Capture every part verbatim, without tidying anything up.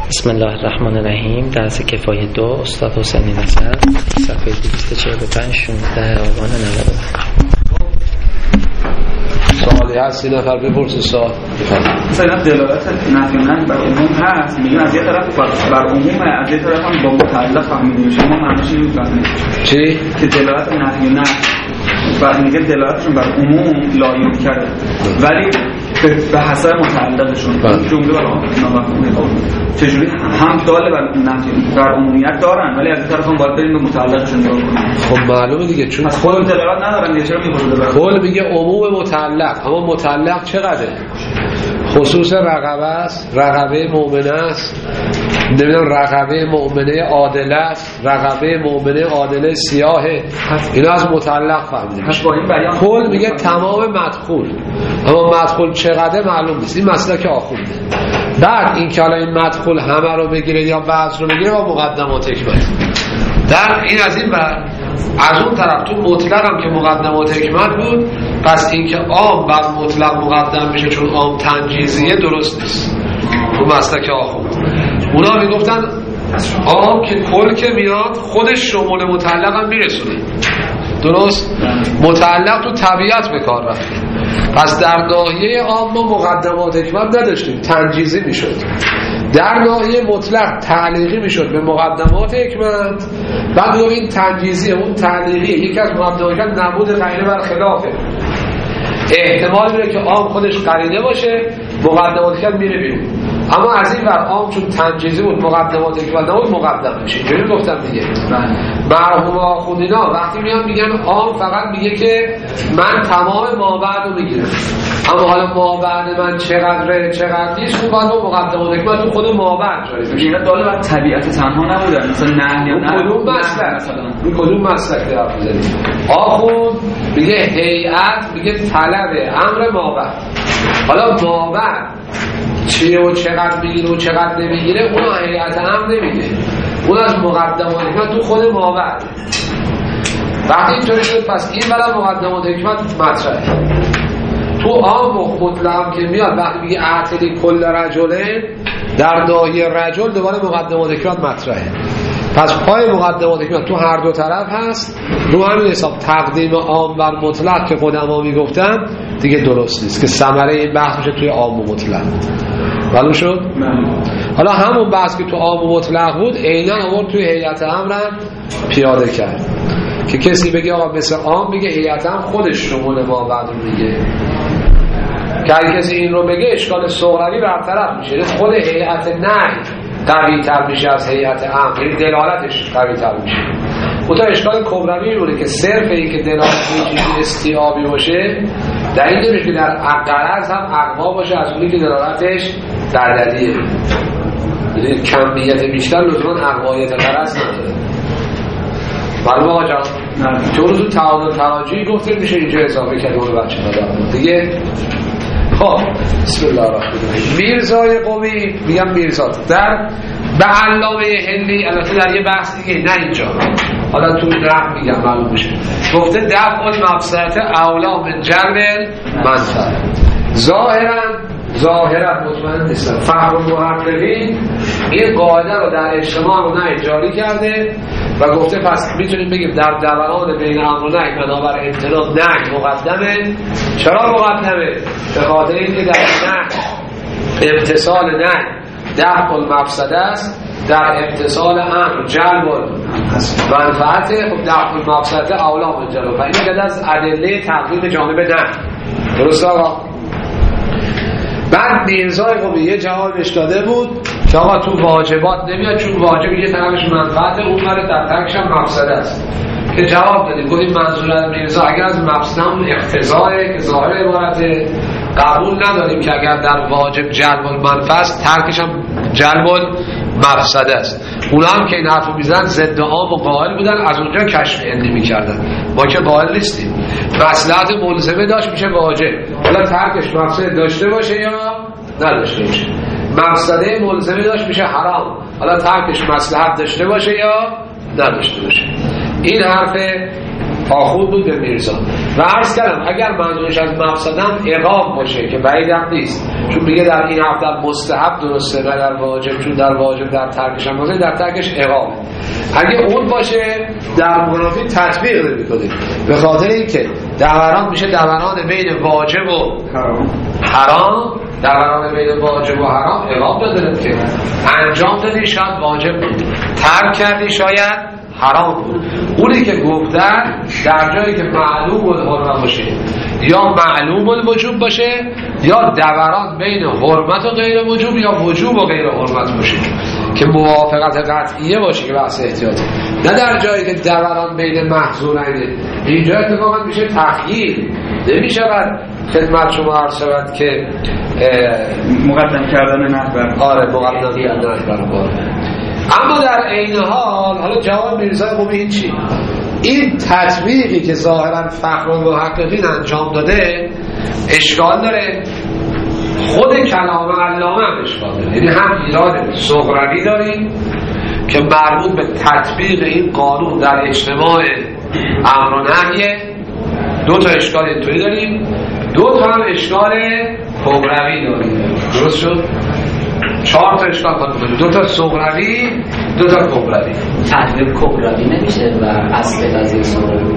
بسم الله الرحمن الرحیم. درس کفایه دو، استاد حسینی نصر، صفحه دویست و چهل و پنج، شانزده آبان نود و پنج. سوالی هست یه نفر بپرسه سوال. مثلا دلالت نفیانه بر عموم هست، میگن از یه طرف بر عموم، از یه طرف هم با متعلق فهمیده میشه. ما معنیش اینو می‌فهمیم چی؟ که دلالت نفیانه بعد میگه دلالتشون بر عموم لایق کرده، ولی به حسب متعلقشون جمله بر عموم چجوری هم داله بر نفی بر عمومیت دارن، ولی از این طرف هم باید بریم به متعلقشون نگاه کنیم. خب معلومه دیگه، چون خود دلالت ندارن دیگه، چرا میگه کل میگه عموم متعلق، اما متعلق چقدره؟ خصوص رقبه است، رقبه مؤمنه است، نمیدونم رقبه مؤمنه عادله است، رقبه مؤمنه عادله سیاهه، اینا از متعلق فهمیده میشه. کل میگه تمام مدخول، اما مدخول چقدر معلوم نیست. این مسئله آخونده. بعد این که حالا این مدخول همه رو بگیره یا بعض رو بگیره با مقدمات حکمت. در این از این بعد از اون طرف تو مطلق هم که مقدمات حکمت بود، پس این که عام بر مطلق مقدم میشه چون عام تنجیزیه درست نیست. اون مسئله آخوند اونا میگفتن عام که کل که میاد خودش شمول متعلق هم میرسونه، درست؟ متعلق تو طبیعت به کار رفته. پس در ناحیه عام ما مقدمات حکمت نداشتیم، تنجیزی میشد. در ناحیه مطلق تعلیقی میشد به مقدمات حکمت. بعد این تنجیزی اون تعلیقی یکی از مقدمات حکمت نبود قرینه بر خلافه. احتمال میره که عام خودش قرینه باشه، مقدمات حکمت میره بیرون. اما از این ور عام چون تنجیزی بود، مقدمات حکمت نبود، مقدم میشه. اینجوری گفتم دیگه. مرحوم آخوندینا وقتی میان میگن عام فقط میگه که من تمام مابعد رو میگیرم، اما حالا مابعد من چقدره چقدر نیست، اون باید با مقدمات حکمت تو خود مابعد جاری بشه. اینا داله بر طبیعت تنها نبودن، مثلا نه یا نه کدوم مسئله مثلا این کدوم مسئله حرف میزنید؟ آخوند میگه هیئت میگه طلب امر مابعد. حالا مابعد چیه و چقدر میگیره و چقدر نمیگیره اونو هیئت امر نمیگه، اون از مقدمات حکمت تو خود مابعد. وقتی اینطوری شد پس این برای مقدمات حکمت مطرحه. تو عام و مطلق که میاد وقتی میگه اعتلی کل رجله، در ناحیه رجل دوباره مقدمات حکمت مطرحه. پس پای مقدمات حکمت تو هر دو طرف هست. رو همین حساب تقدیم عام بر مطلق که قدما میگفتن دیگه درست نیست که ثمره این بحث میشه توی عام و مطلق. معلوم شد؟ حالا همون بحث که تو عام و مطلق بود عیناً آورد توی هیئت امرم پیاده کرد که کسی بگه آقا مثل عام بگه هیئت امر خودش شمول ما بعد رو میگه، که اگه کسی این رو بگه اشکال صغروی برطرف میشه، خود هیئت نهی قوی تر میشه از هیئت امر، یعنی دلالتش قوی تر میشه. اون تا اشکال کبروی میمونه که صرف این که دلالت یه چیزی استیعابی باشه دلیل نمیشه که در غرض هم اقوا باشه از اونی که دلالتش درددیه. یعنی کمیت بیشتر لزوما اقوایت غرض نداره. معلومه آقا جان؟ چون تو تعادل تراجعی گفته میشه اینجا اضافه کرد اون بچه ها دیگه. خب بسم الله الرحمن الرحیم. میرزای قومی میگم میرزا در به علامه هندی، البته در یه بحث دیگه نه اینجا، حالا تو رفت میگم معلوم میشه، گفته دفع المفسدة اولا من جلب منفعه. ظاهرا ظاهرا مطمئن نیستم فهم المحققین این قاعده رو در اجتماع و نه جاری کرده و گفته پس میتونیم بگیم در دوران بین امر و نهی بنابر امتناع نهی مقدمه. چرا مقدمه؟ به خاطر اینکه در نهی امتصال نهی دفع المفسده است، در امتصال امر جلب منفعت. خب دفع المفسده اولا من جلب، و این که از ادله تقدیم جانب نهی. درست آقا؟ بعد میرزای قومی یه جوابش داده بود که آقا تو واجبات نمیاد چون واجب یه طرفش منفعت، اون برای در ترکش هم مفسده است. که جواب دادیم گفتیم منظور از میرزا اگر از مفسده اون اقتضایه که ظاهر عبارته، قبول نداریم که اگر در واجب جلب المنفعه است ترکش هم جلب المفسده است. اونا هم که این حرفو میزنن ضد عام و قائل بودن، از اونجا کشف علمی میکردن. ما که قائل نیستیم. مصلحت ملزمه داشت میشه واجب، حالا ترکش مفسده داشته باشه یا نداشته باشه. مفسده ملزمه داشت میشه حرام، حالا ترکش مصلحت داشته باشه یا نداشته باشه. این حرف آخوند بود به میرزا و عرض کردم اگر منظورش از مقصدم اقام باشه که بعیدم نیست، چون میگه در این حرف در مستحب درسته نه در واجب، چون در واجب در ترکش هم باشه، در ترکش اقامه. اگه اون باشه در منافی تطبیق نمی‌کنه، به خاطر اینکه دوران میشه دوران بین واجب و حرام. حرام دوران بین واجب و حرام اقام داده که انجام دادی شاید واجب بود، ترک کردی شاید حرام بود. اونی که گفتن در جایی که معلوم الحرمت باشه یا معلوم الوجوب باشه یا دوران بین حرمت و غیر وجوب یا وجوب و غیر حرمت باشه که موافقت قطعیه باشه که بحث احتیاطه، نه در جایی که دوران بین محظورینه. اینجا اتفاقا میشه تخییر، نمیشه بعد خدمت شما عرض شود که مقدم کردن نحبر. آره مقدم کردن نحبر. اما در عین حال حالا جواب میرزای قمی این چی؟ این تطبیقی که ظاهرا فخر و محققین انجام داده اشکال داره، خود کلام علامه هم اشکال داره. یعنی هم ایراد صغروی داریم که مربوط به تطبیق این قانون در اجتماع امر و نهیه، دو تا اشکال اینطوری داریم، دو تا هم اشکال کبروی داریم. درست شد؟ چهار تا اشکال کنیم، دو تا صغروی دو تا کبروی. تطبیق کبروی نمیشه و اصل قضیه صغروی.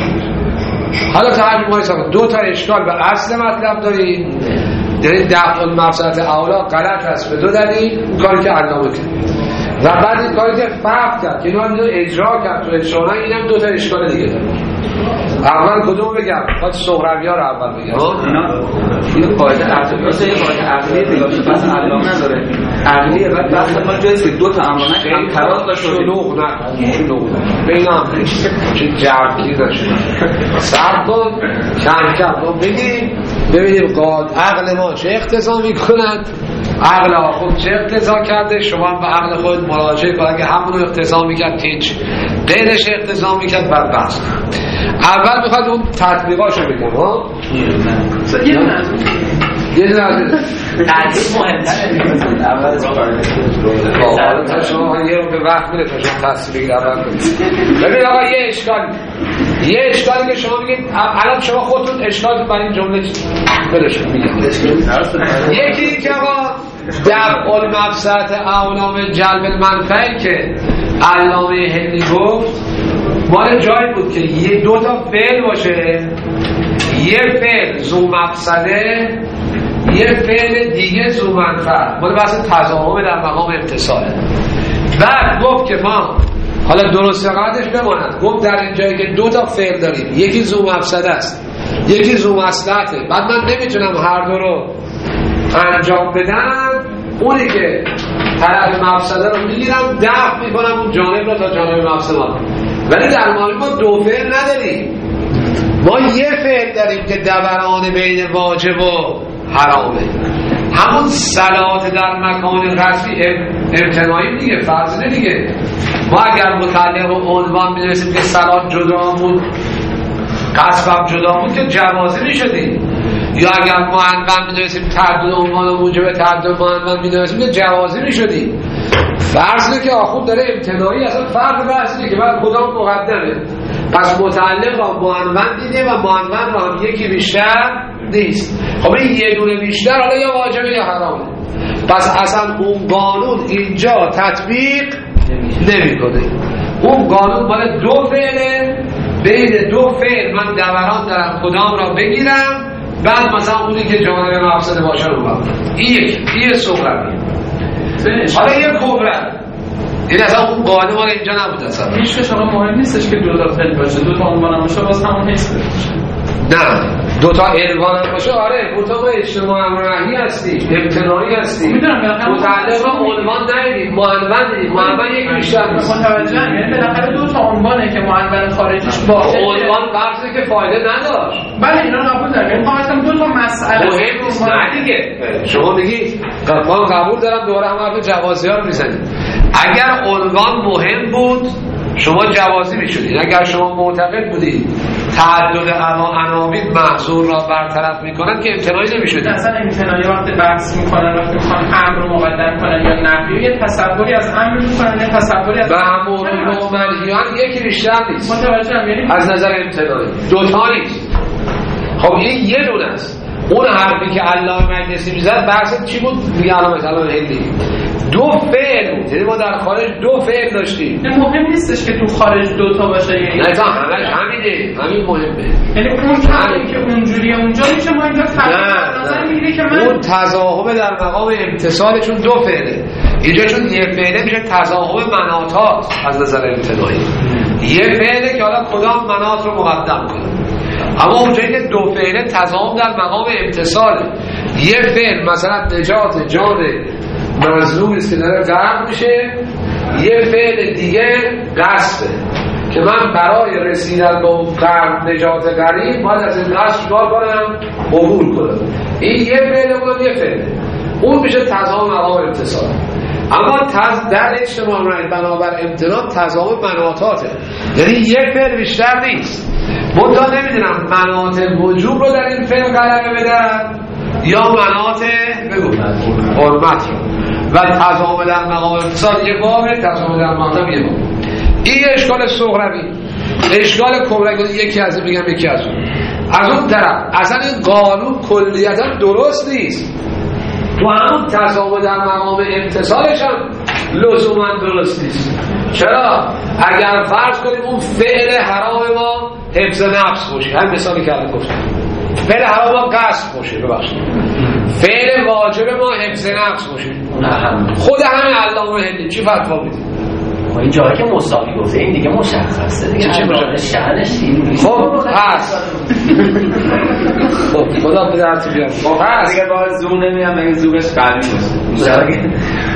حالا تحریم های سابق دو تا اشکال به اصل مطلب داریم، یعنی دفع المفسدة اولی غلط هست به دو دلیل، اون کاری که علامه کرد و بعد این کاری که فرق کرد که اینا رو اجرا کرد تو اشاره، اینم دو تا اشکال دیگه داره. اول کدوم بگم؟ خواهد صغروی ها رو اول بگم. این قاعده عقلی هست، این قاعده عقلیه دیگه بس علامه نداره، عقلیه. بعد بحث ما جایست که دو تا امرانه هم تراز داشت شلوغ نکن، شلوغ نکن بین هم چه جرگی داشت سر کن کم کم ما بگیم ببینیم قاعد عقل ما چه اقتضا میکند، عقل آخوند چه اقتضا کرده، شما هم به عقل خود مراجعه کن. اگه همونو اقتضا میکرد هیچ، غیرش اقتضا میکرد بعد بحث. اول میخواد اون تطبیقاشو بگم ها. یه دونه از یه دونه از تطبیق مهمتره. اول حالا تا شما یه رو به وقت میره تا شما تصویر بگید اول کنید. ببین آقا یه اشکال یه اشکالی که شما میگید الان شما خودتون اشکال برای این جمله برشون میگم. یکی این که آقا دفع المفسدة اولی من جلب المنفعه که علامه هندی گفت مال جایی بود که یه دو تا فعل باشه، یه فعل ذو مفسده یه فعل دیگه ذو منفعه، مال بحث تضاهم در مقام امتصاله. بعد گفت که ما حالا درست قدرش بماند، گفت در این جایی که دو تا فعل داریم یکی ذو مفسده است یکی ذو مصلحته، بعد من نمیتونم هر دو رو انجام بدم، اونی که طرف مفسده رو میگیرم دفع میکنم اون جانب رو تا جانب مفسده. ولی در مال ما دو فعل نداریم، ما یه فعل داریم که دوران بین واجب و حرامه، همون صلات در مکان رسمی امتناعی دیگه، فرض دیگه. ما اگر متعلق و عنوان می‌نویسیم که صلات جدا بود قصبم جدا بود که جوازی می‌شدیم، یا اگر معنون می‌نویسیم تردد عنوان و موجب تردد معنون می‌نویسیم که جوازی می‌شدیم. فرض که آخوند داره امتناعی، اصلا فرق بحثی که بعد کدام مقدمه، پس متعلق با معنون دیده و معنون رو هم یکی بیشتر نیست. خب این یه دونه بیشتر حالا یا واجبه یا حرامه، پس اصلا اون قانون اینجا تطبیق نمی کنه. اون قانون باید دو فعله، بین دو فعل من دوران دارم کدام را بگیرم، بعد مثلا اونی که جانب مفسده باشه رو بگیرم. این یک این صغروی. حالا یه کبره، این اصلا اون قانون مال اینجا نبود اصلا. هیچ که شما مهم نیستش که دو تا فعل باشه، دو تا عنوان باشه، باز همون نیست. نه دو تا عنوان باشه، آره دو تا ما اجتماع امرهی هستیم، امتناعی هستیم، میدونم متعلق عنوان نداریم، معنون داریم، معنون یک بیشتر نیست. متوجهم، یعنی بالاخره دو تا عنوانه که معنون خارجیش باشه، عنوان فرضه که فایده نداشت. بله اینا رو قبول دارم، یعنی خواستم دو تا مسئله مهم نیست. نه دیگه شما میگی من قبول دارم دوباره هم حرف جوازی ها رو میزنید. اگر عنوان مهم بود شما جوازی میشدید، اگر شما معتقد بودید تعدد عناوین محظور را برطرف میکنن که امتناعی نمیشد. اصلا امتناعی وقتی بحث میکنن وقتی میخوان امر رو مقدم کنن یا نهی یه تصوری از امر میکنن یا تصوری از مأمور و منهیان یکی بیشتر نیست. متوجهم. یعنی از نظر امتناعی دو تا نیست. خب این یه دونه است. اون حرفی که علامه مجلسی میزد بحث چی بود؟ میگه علامه علامه هندی دو فعل بود. یعنی ما در خارج دو فعل داشتیم. مهم نیستش که تو خارج دو تا باشه. یعنی نه تا همش همینه. همین مهمه. یعنی اون کاری که اونجوریه اونجا میشه ما اینجا فرق نظر میگیره که من اون تضاهم در مقام امتصالشون دو فعله. اینجا چون یه فعله میشه تضاهم مناطات از نظر امتناعی. یه فعله که حالا کدام مناط رو مقدم کنه. اما اونجایی که دو فعله تضاهم در مقام امتصاله. یه فعل مثلا نجات جان مظلومی است که داره غرق میشه، یه فعل دیگه قصده که من برای رسیدن به اون نجات غریب باید از این قصد چیکار کنم؟ عبور کنم. این یه فعله بود یه فعله. اون میشه تضاهم مقام امتصال. اما تز در اجتماع بنابر امتناع تضاهم مناطاته. یعنی یه فعل بیشتر نیست. منتها نمیدونم مناط وجوب رو در این فعل غلبه بدن یا مناط بگو حرمت رو و تضاهم در مقام امتصال یه بابه، تضاهم در مقام یه بابه. این اشکال صغروی. اشکال کبرایی یکی از این میگم یکی از اون. از اون طرف اصلا این قانون کلیتا درست نیست. تو همون تضاهم در مقام امتصالش هم لزوما درست نیست. چرا؟ اگر فرض کنیم اون فعل حرام ما حفظ نفس باشه، هم مثالی که الان گفتم، فعل حرام ما قصد باشه، ببخشید فعل واجب ما حفظ نفس باشه، خود همین علامه هندی چی فتوا میده؟ این جایی که مساوی گفته این دیگه مشخصه دیگه. چی مشخصه؟ شأنش این. خب پس خب خدا به درت بیاره. خب پس دیگه باز زور نمیام بگه زورش قوی باشه.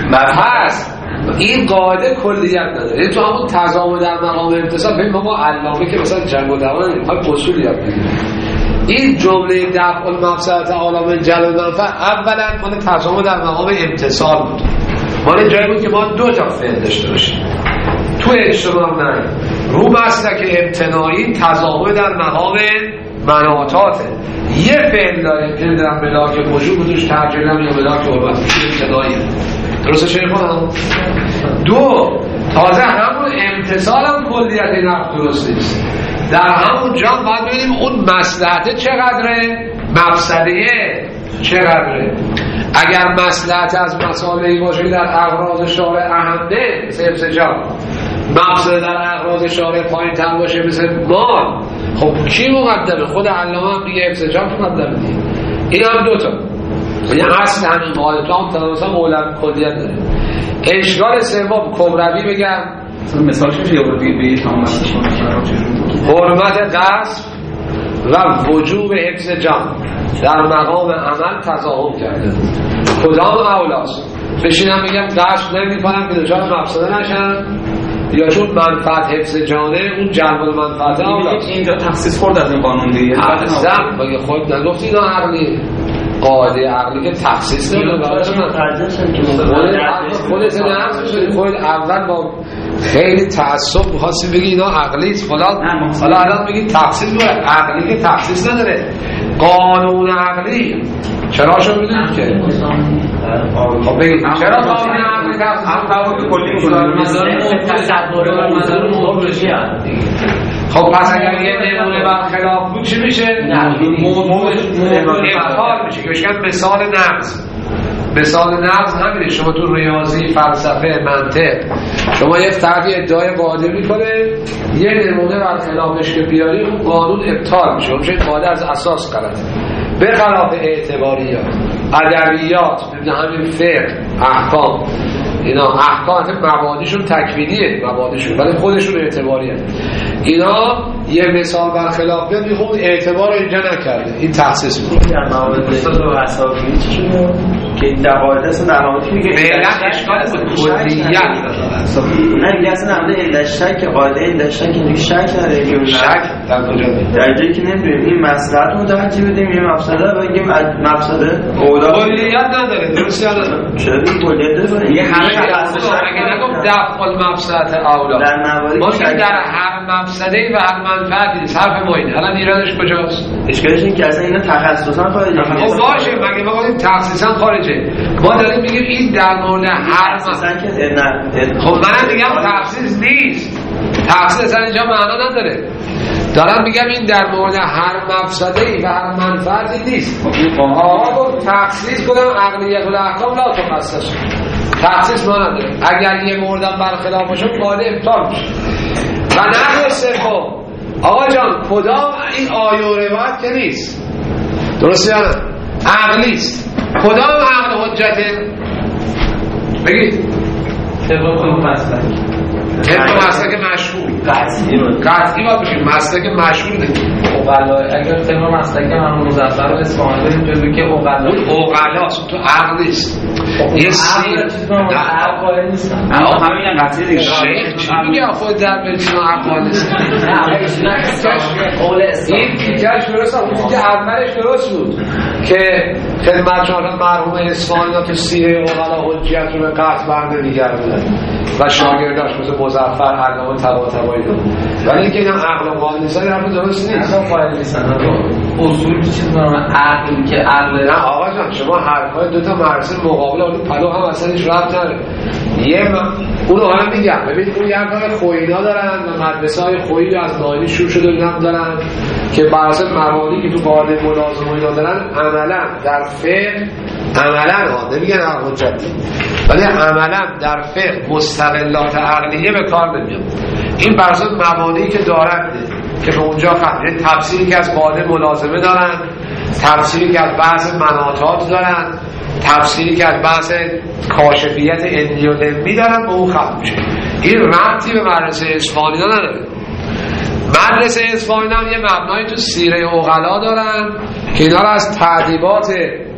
پس این قاعده کلیت نداره. یعنی تو همون تضاهم در مقام امتصال ببین ما علامه که مثلا جنگ و دوان نمیخواد اصول یاد بگیریم. این جمله دفع المفسدة اعلی من جلب المنفعه اولا مال تضاهم در مقام امتصال بود. مال جایی بود که ما دو تا فعل داشته باشیم. تو اجتماع نه رو مسلک امتناعی تضاهم در مقام مناطاته. یه فعل داریم که در ملاک وجوب بودوش ترجیح یا ملاک حرمت امتناعی. درسته چه کنم؟ دو تازه همون امتصال هم کلیت این حرف درست نیست. در همون جا باید ببینیم اون مصلحت چقدره، مفسده چقدره. اگر مصلحت از مصالحی باشه در اغراض شارع اهمه مثل حفظ جان، مفسده در اغراض شارع پایین تر باشه مثل مال، خب کی مقدمه؟ خود علامه هم میگه حفظ جان مقدمه دیگه. این هم دوتا یعنی اصل همین قاعده هم تناسب مولد کلیت داره. اشکال سوم کبروی بگم مثالش میشه یا دیگه به تمام حرمت قصد و وجوب حفظ جان در مقام عمل تضاهم کرده. کدام اولاست؟ بشینم بگم قصد نمی کنم که دچار مفسده نشن یا چون منفعت حفظ جانه اون جلب المنفعت اولاست. اینجا تخصیص خورد از این قانون دیگه. عزم بگه خود نگفتی اینا عقلی قاعده عقلی که تخصیص نمیده خودت نفس شدی. خود اول با خیلی تعصب می‌خواستی بگی اینا عقلیست فلان، حالا الان بگی تخصیص داره. عقلی که تخصیص نداره. قانون عقلی چرا شو میدونید که خب بگید چرا قانون عقلی هم قانون کلی می‌کنه تصور و منظور موضوعی خب پس اگر یه نمونه برخلاف بود چی میشه؟ موضوع ابطال میشه که بشکن مثال نقض. مثال نقض همینه. شما تو ریاضی، فلسفه، منطق شما یک طرفی ادعای قاعده میکنه، یه نمونه برخلافش که بیاری اون قانون ابطال میشه. اون میشه قاعده از اساس غلطه. به خلاف اعتباریات، ادبیات، همین فقه، احکام، اینا احکام مبادیشون تکوینیه مبادیشون ولی خودشون اعتباریه. اینا یه مثال برخلاف بیاد میخوام اعتبار اینجا نکرده. این تخصیص بود در موارد استاد و اصابی چی شده که این دقایق است در موردی میگه فعلا اشکال بود کلیت نه دیگه اصلا عمده علت شک قاعده علت شک اینجوری شک داره شک در کجا در جایی که نمیدونیم این مصلحت رو ترجیح بدیم یه مفسده بگیم مفسده کلیت نداره. درست یا نه؟ چرا کلیت داره؟ یه همه اگه نگم دفع المفسده اولا در مواردی ما در هر هر مفسده و هر منفعتی نیست. حرف ما اینه. الان ایرادش کجاست؟ اشکالش این که اصلا اینا تخصصا خارجه. خب باشه، مگه ما گفتیم تخصیصا خارجه؟ ما داریم میگیم این در مورد هر مفسده که نه. خب منم میگم تخصیص نیست. تخصیص اصلا اینجا معنا نداره. دارم میگم این در مورد هر مفسده و هر منفعتی نیست. آقا تخصیص کدام عقلیت الاحکام لا تخصص. تخصیص ما نداره. اگر یه موردم برخلاف باشه قاعده ابطال میشه. و نقل سوم آقا جان کدام این آیه و روایت که نیست، درسته یا نه؟ عقلی است. کدام عقل حجته؟ بگید. طبق مسلک. طبق مسلک مشهور. قطعی قطعی باید بگیم مسلک مشهور دیگه. اوغلا اگر طبق مسلک امام مظفر و اصفهانی بریم که اوغلا اون اوغلاست، تو عقل نیست. یه سی عقل نیست. اما همه میگن قطعی دیگه. شیخ چی میگه خود در بلچین عقل نیست؟ این تیکرش درست بود. اون که اولش درست بود که خدمت شما مرحوم اصفهانی تو سیره اوغلا حجیت رو به قطع برده میگردن و شاگرداش مثل مظفر علامه طباطبایی داد. ولی اینکه اینا عقل و قائل نیستن حرف درست نیست. اصلا قائل نیستن. اصول چیز دارم عقل که عقل نه آقا جان شما حرفای دو تا مدرسه مقابل اون پلو هم اصلا هیچ ربط نداره. یه من اونو هم میگم ببین اون یه حرفای خوینا دارن و مدرسه‌های خویی از نایمی شروع شده اینا دارن که بر اساس مبانی که تو قاعده ملازمه اینا دارن عملا در فقه عملا ها نمیگن عقل حجت ولی عملا در فقه مستقلات عقلیه به کار نمیاد. این بر اساس مبانی که دارن که به اونجا خط تفسیری که از قاعده ملازمه دارن، تفسیری که از بحث مناطات دارن، تفسیری که از بحث کاشفیت علمی و علمی دارن به اون خط میشه. این ربطی به مدرسه اصفهانی نداره. مدرسه اصفهانی هم یه مبنای تو سیره اوغلا دارن که اینا رو از تعذیبات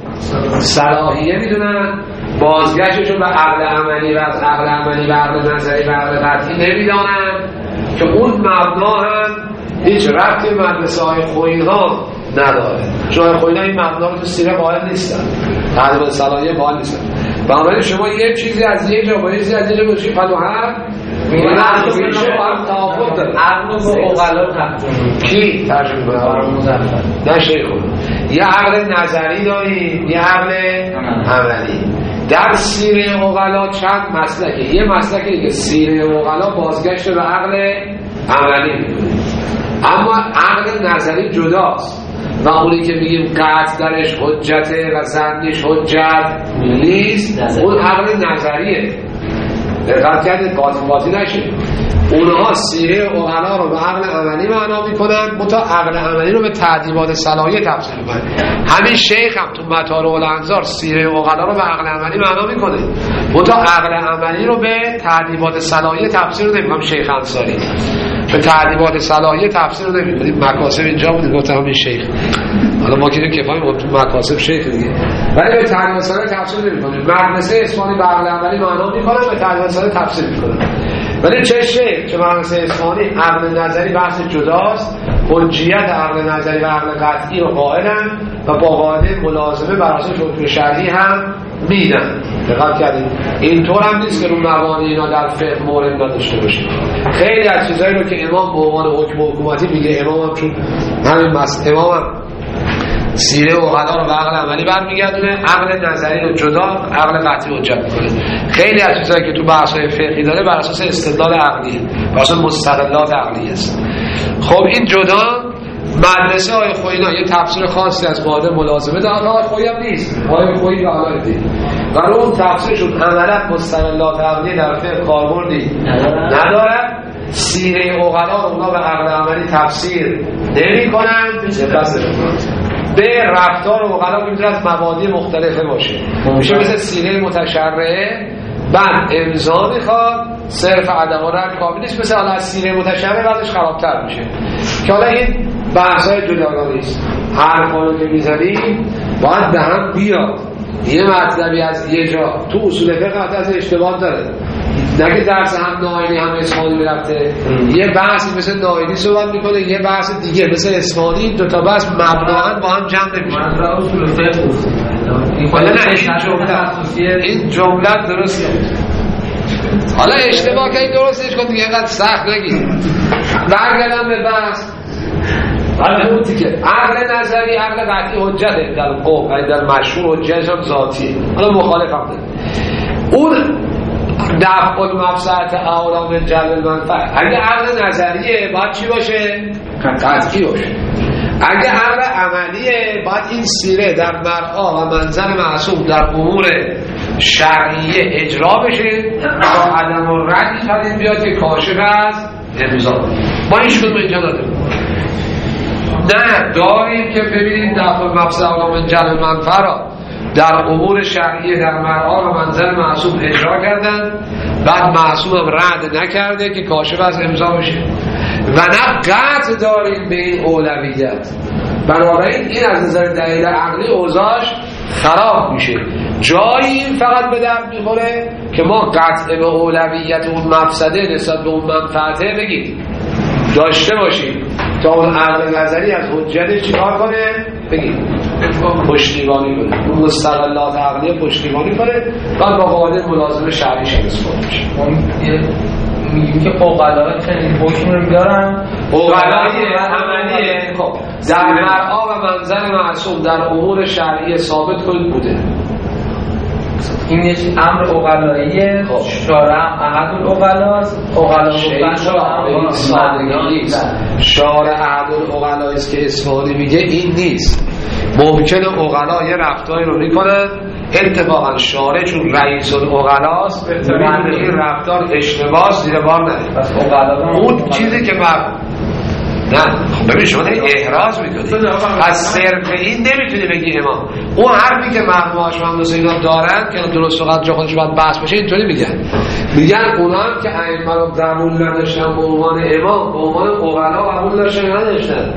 صلاحیه میدونن، بازگشتشون به عقل عملی و از عقل عملی به عقل نظری و عقل قطعی نمیدانن که اون مبنا هم هیچ ربطی به مدرسه های خویی ها نداره. چون های خویی ها این مبنا رو تو سیره قائل نیستن، تعذیبات صلاحیه قائل نیستن. بنابراین شما یه چیزی از یه جا با یه چیزی از یه جا باشید پلو هم میگن عقل میشه با هم توافق داره. عقل با اوغلا تقسیم کی ترجمه کنه؟ برای مظفر نه شیخ یه عقل نظری داریم یه عقل عملی. در سیره اوغلا چند مسلکه. یه مسلکه که سیره اوغلا بازگشت به عقل عملی میکنه، اما عقل نظری جداست و اونی که میگیم قطع درش حجته و زنیش حجت نیست اون عقل نظریه. دقت کردید قاطی قاطی نشه. اونها سیره اوغلا رو به عقل عملی معنا میکنن، منتها عقل عملی رو به تعذیبات صلاحیه تفسیر میکنن. همین شیخ هم تو مطالع الانظار سیره اوغلا رو به عقل عملی معنا میکنه، منتها عقل عملی رو به تعذیبات صلاحیه تفسیر نمیکنه. شیخ انصاری به تعذیبات صلاحیه تفسیر نمیکنه. مکاسب اینجا بود گفتم همین شیخ، حالا ما که کفاییم تو مکاسب شیخ دیگه، ولی به تعذیبات صلاحیه تفسیر نمیکنه. مدرسه اصفهانی به عقل عملی معنا میکنه، به تعذیبات صلاحیه تفسیر میکنه. ولی چه شیخ چه مدرسه اصفهانی عقل نظری بحث جداست، حجیت عقل نظری و عقل قطعی رو قائلن و با قاعده ملازمه بر اساس حکم شرعی هم میدن. دقت کردید اینطور هم نیست که رو مبانی اینا در فقه مورد نداشته باشه. خیلی از چیزایی رو که امام به عنوان حکم حکومتی میگه، امام هم چون همین مس امام هم سیره اوغلا رو به عقل عملی برمیگردونه، عقل نظری رو جدا عقل قطعی حجت میکنه. خیلی از چیزایی که تو بحث‌های فقهی داره بر اساس استدلال عقلیه، بر اساس مستقلات عقلیه است. خب این جدا مدرسه های خویی یه تفسیر خاصی از قاعده ملازمه داره، های خویی هم نیست، های خویی به حالا دید و اون تفسیرشون عملا مستقلات عقلیه در فقه کاربردی نداره. سیره اوغلا رو اونا به عقل عملی تفسیر نمی کنن، به رفتار اوغلا که میتونه از مبادی مختلفه باشه. میشه مثل سیره متشرعه بعد امضا میخواد صرف عدم و رد کامل نیست، مثل حالا از سیره متشرعه بعدش خرابتر میشه که حالا این بحثای جداگانه است. هر کارو که میزنیم باید به هم بیاد. یه مطلبی از یه جا تو اصول فقه از اشتباه داره، نگه درس هم ناینی هم اصفهانی میرفته یه بحثی مثل ناینی صحبت میکنه، یه بحث دیگه مثل اصفهانی، دو تا بحث مبناً با هم جمع نمیشه. اصول فقه این جمله این جمله درست حالا اشتباه که درستش کن دیگه، اینقدر سخت نگیر. برگردم به بحث. حالا اون تیکه عقل نظری، عقل قطعی حجته در قوم، در مشهور حجتش هم ذاتیه. حالا مخالف هم داره. اون دفع المفسدة اولى من جلب المنفعه. اگه عقل نظریه باید چی باشه؟ قطعی باشه. اگه عقل عملیه باید این سیره در مرعا و منظر معصوم در امور شرعیه اجرا بشه با عدم و ردی تدید بیاد که کاشف از امضا. ما هیچ کدوم اینجا نداریم. نه داریم که ببینید دفع المفسدة اولى من جلب المنفعه در امور شرعیه در مرعا و منظر معصوم اجرا کردن، بعد معصوم هم رد نکرده که کاشف از امضا بشه. و نه قطع داریم به این اولویت. بنابراین این از نظر دلیل عقلی اوضاعش خراب میشه. جایی این فقط به درد میخوره که ما قطع به اولویت اون مفسده نسبت به اون منفعته بگیم داشته باشیم تا اون عقل نظری از حجت چیکار کنه؟ بگیم پشتیبانی کنه، اون مستقلات عقلی پشتیبانی کنه، بعد با قاعده ملازم شرعی شناس کنه. میگیم که اوقلای چنین حکم رو بیارن، اوقلای عملیه خب در مرعا و منظر معصوم در امور شرعی ثابت کنید بوده. این یه امر اوقلاییه، شارع هم احد الاوقلاست، اوقلا شارع سادگی نیست. شارع احد الاوقلاست که اصفهانی میگه این نیست. ممکنه اوقلا یه رفتاری رو میکنن اتفاقا شارع چون رئیس الاوقلاست بهترین این رفتار اشتباه زیر بار نده. اون چیزی که من نه خب ببین شما داری احراز میکنی از صرف این نمیتونی بگی امام. اون حرفی که مرموهاش مهندس اینا دارن که درست و قدر جا خودش باید بحث بشه اینطوری میگن میگن اونا هم که ائمه رو قبول نداشتن به عنوان امام، به عنوان اوقلا قبول داشتن نداشتن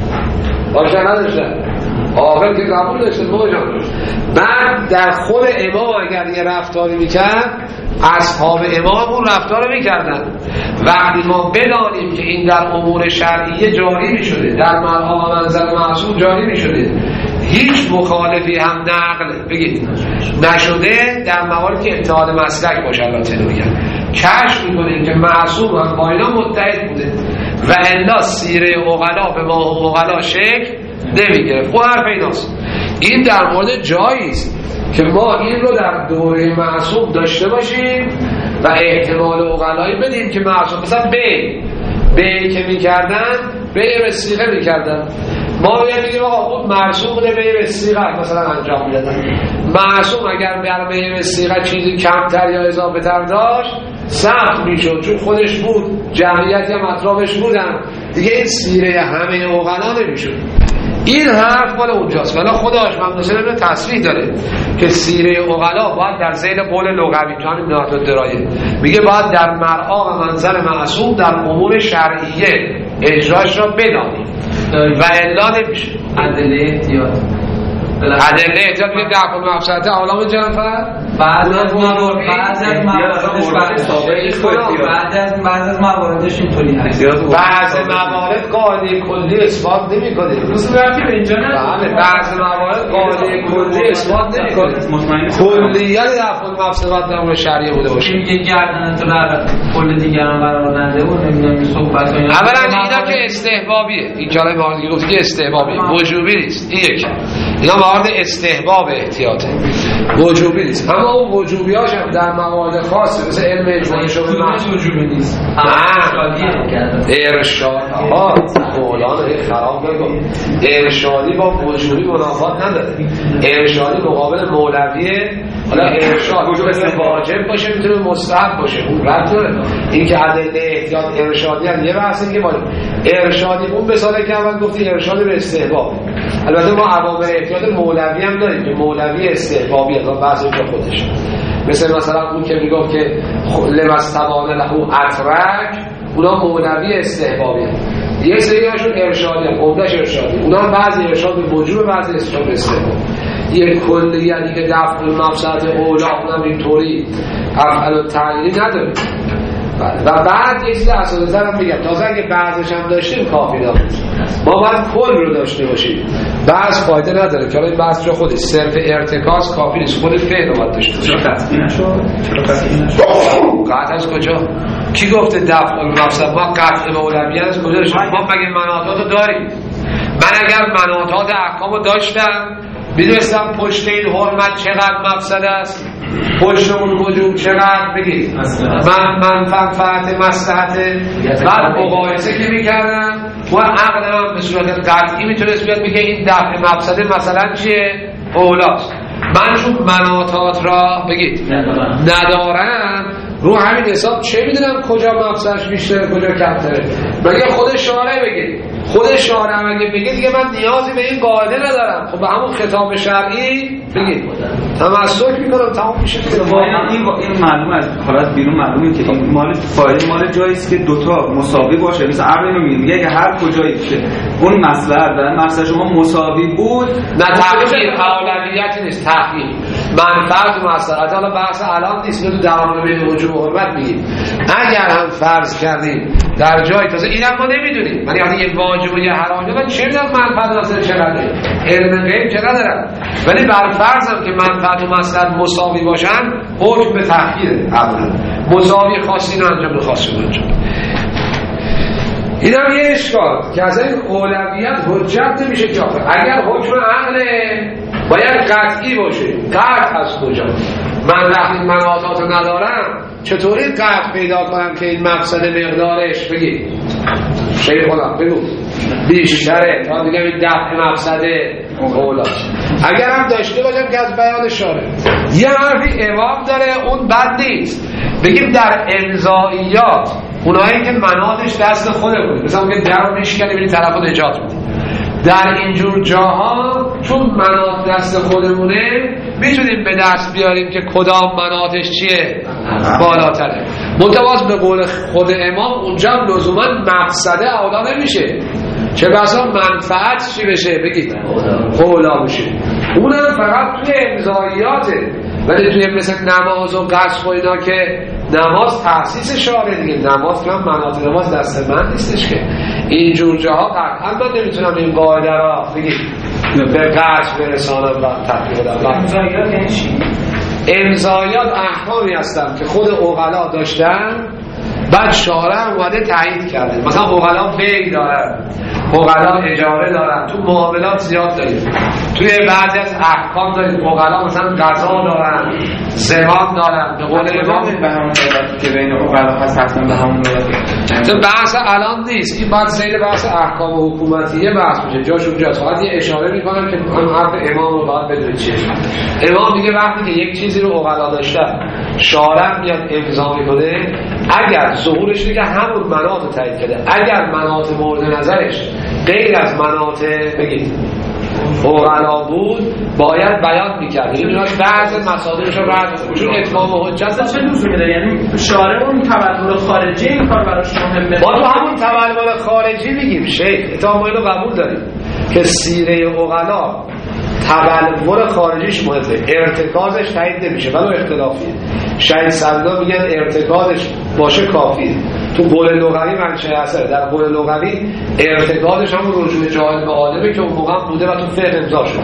باشه نداشتن آقل که قبول داشتن موجان. بعد در خود امام اگر یه رفتاری میکرد اصحاب امام اون رفتار رو میکردن. وقتی ما بدانیم که این در امور شرعیه جاری میشده، در مرعا و منظر معصوم جاری میشده، هیچ مخالفی هم نقل بگید نشده در مواردی که اتحاد مسلک باشه. البته میگن کشف میکنیم که معصوم هم با اینا متحد بوده و الا سیره اوغلا به ما اوغلا شکل نمیگرفت. خب حرف ایناست. این در مورد جاییست که ما این رو در دوره معصوم داشته باشیم و احتمال اوغلایی بدیم که معصوم مثلا بی بی که میکردن بی رسیقه میکردن، ما میگیم آقا اون معصوم بوده بی رسیقه مثلا انجام میدادن. معصوم اگر بر بی رسیقه چیزی کمتر یا اضافه تر داشت سخت میشد چون خودش بود، جمعیتی هم اطرافش بودن دیگه، این سیره همه اوغلا نمیشد. این حرف مال اونجاست. ولی خود آشمهندس رو تصریح داره که سیره اوغلا باید در ذیل قول لغوی تو همین نهات الدرایه میگه باید در مرعا و منظر معصوم در امور شرعیه اجراش را بدانیم و الا نمیشه. ادله احتیاط ادله احتیاط میگه دفع المفسدة اولى من جلب المنفعه. بعد از بعد از مواردش بعد از بعد از مواردش اینطوری هست. بعض موارد قاعده کلی اثبات نمی‌کنه. اصولاً که اینجا نه. بله بعض موارد قاعده کلی اثبات نمی‌کنه. کلیت دفع المفسدة در امور شرعیه بوده باشه. میگه گردن تو در کل دیگران قرار نده و نمیدونم این صحبت اینا. اولا اینا که استحبابیه. این کلمه مواردی که گفتی استحبابیه. وجوبی نیست. این یک. اینا موارد استحباب احتیاطه. وجوبی نیست. اما اون وجوبیاش هم در موارد خاصه مثل علم اجماعی شده وجوبی نیست. ارشاد ها مولانا خراب نگم. ارشادی با وجوبی منافات نداره. ارشادی مقابل مولویه. حالا ارشاد میتونه واجب باشه میتونه مستحب باشه. اون رد داره. این که ادله احتیاط ارشادی هم یه بحثی که بالا ارشادی اون مثالی که اول گفتی ارشاد به استحباب. البته ما عوامل احتیاط مولوی هم داریم که مولوی استحبابی از بحث اینجا خودش. مثل مثلا اون که میگفت که لمستوان له اترک، اونا مولوی استحبابی هم. یه سریاشون ارشادی هم، عمده‌اش ارشادی. اونا هم بعضی ارشاد به وجوب بعضی ارشاد به استحباب. یه کلی یعنی که دفع المفسدة اولی اونم اینطوری افعال تعلیلی نداره. بله. و بعد یه چیز اساسی‌تر هم بگم، تازه اگه بعضش هم داشتیم کافی نبود، ما باید کل رو داشته باشیم. بعض فایده نداره که حالا این بحث جا خودش صرف ارتکاز کافی نیست، خود فعل رو باید داشته باشیم. چرا قطعی نشد؟ چرا قطعی نشد؟ قطع از کجا؟ کی گفته دفع المفسد؟ ما قطع به اولویت از کجا داشتیم؟ ما مگه مناطات رو داریم؟ من اگر مناطات احکام رو داشتم میدونستم پشت این حرمت چقدر مفسد است، پشت اون وجوب چقدر بگید من منفعت مصلحت، بعد مقایسه که میکردم و عقل هم به صورت قطعی میتونست بیاد میگه این دفع مفسده مثلا چیه؟ اولاست. من چون مناطات را بگید ندارم، رو همین حساب چه میدونم کجا مفسدش بیشتره کجا کمتره؟ مگه خود شارع بگه، خود شارع اگه بگه دیگه من نیازی به این قاعده ندارم، خب به همون خطاب شرعی بگید تمسک میکنم تمام میشه. این این معلومه از حالت بیرون معلومه که این مال فایده مال جایی است که دوتا مساوی باشه. مثلا عقل میگه میگه اگه هر کجایی باشه اون مصلحت داره، مثلا شما مساوی بود نه تغییر اولویتی نیست، تغییر منفعت و مصلحت. حالا بحث الان نیست، تو دوام بین وجوب و حرمت میگیم. اگر هم فرض کردیم در جای تازه اینم ما نمیدونیم، من یعنی یه واجب و یه حرامه من چه میدونم منفعت و مصلحت چقدره، علم غیب چه ندارم، ولی بر فرضم که منفعت و مصلحت مساوی باشن حکم به تأخیره. اولا مساوی خاصی نه انجام خاصی نه انجام. این هم یه اشکال که از این اولویت حجت نمیشه جافر. اگر حکم عقله باید قطعی باشه. قطع از کجا؟ من وقتی مناطات رو ندارم چطوری قطع پیدا کنم که این مقصد مقدارش بگید شیخ خدا بگو بیشتره تا دیگه این دفع مقصد اولاش. اگر هم داشته باشم که از بیان شاره یه حرفی امام داره اون بد نیست، بگیم در امضاییات اونایی که مناطش دست خوده بود، مثلا که در رو میشکنی بینی طرف رو نجات میدی، در اینجور جاها چون مناط دست خودمونه میتونیم به دست بیاریم که کدام مناطش چیه بالاتره. متواز به قول خود امام اونجا لزوما مقصده اولا نمیشه، چه بسا منفعت چی بشه بگید اولا بشه. اونم فقط توی امضاییاته، ولی توی مثل نماز و قصد و اینا که نماز تحسیس شاره دیگه، نماز که هم مناط نماز دست من نیستش که اینجور جاها قطعا من نمیتونم این قاعده را بگید به قصد برسانم و تطبیق بدم. امضاییات یعنی چی؟ امضاییات احکامی هستن که خود عقلا داشتن بعد شارع اومده تایید کرده. مثلا عقلا بیع دارن، عقلا اجاره دارن، تو معاملات زیاد داریم، توی بعضی از احکام داریم عقلا مثلا قضا دارن، زمان دارن. به قول امام به همون دولت که بین عقلا هست حتما به همون دولت. بحث الان نیست، این بعد سیر بحث احکام حکومتیه بحث میشه، جاش اونجاست. فقط یه اشاره میکنم که هم حرف امام رو باید بدونید چیه. امام میگه وقتی که یک چیزی رو عقلا داشتن شارع میاد امضا میکنه، اگر ظهورش دیگه همون مناط رو تایید کرده، اگر مناط مورد نظرش غیر از مناط بگید عقلا بود باید بیان میکرد. این ایناش بعض مصادرش رو رد کنه، چون اتمام حجت چه لزومی داره؟ یعنی شارع اون تبلور خارجی این کار براش مهمه. ما تو همون تبلور خارجی میگیم شیخ اتمام اینو قبول داریم که سیره عقلا تبلور خارجیش مهمه، ارتکازش تایید نمیشه ولو اختلافیه. شهید سلدا میگن ارتکازش باشه کافیه. تو قول لغوی منشأ اثره، در قول لغوی ارتکازش هم رجوع جاهل به عالمه که اون موقع بوده و تو فقه امضا شده،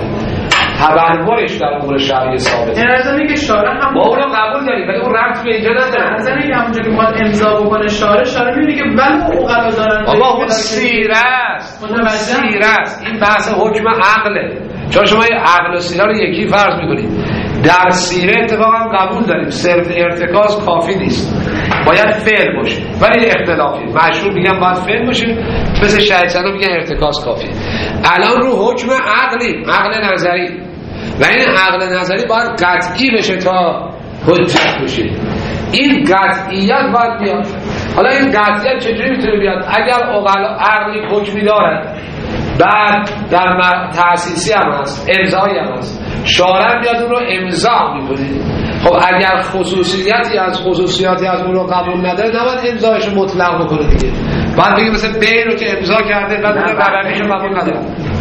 تبلورش در امور شرعی ثابته. این از میگه شارع هم ما اونو قبول داریم ولی اون ربط به اینجا نداره. از میگه همونجا که میخواد امضا بکنه شارع شارع میگه که ولو عقلا دارن بابا اون سیره است، اون سیره است. این بحث حکم عقله، چون شما عقل و سیره رو یکی فرض میکنید. در سیره اتفاقا قبول داریم صرف ارتکاز کافی نیست، باید فعل باشه، ولی اختلافی مشهور میگن باید فعل باشه، مثل شهید سلام میگن ارتکاز کافی. الان رو حکم عقلی، عقل نظری، و این عقل نظری باید قطعی بشه تا حجت بشه. این قطعیت باید بیاد. حالا این قطعیت چجوری میتونه بیاد؟ اگر عقل عقلی حکمی دارد، بعد در تأسیسی هم هست، امضایی هم هست، شارع بیاد اون رو امضا میکنه. خب اگر خصوصیتی از خصوصیاتی از اون رو قبول نداره نباید امضایش رو مطلق بکنه دیگه. بعد بگیم مثل بی رو که امضا کرده بعد اون قبلیش رو قبول نداره.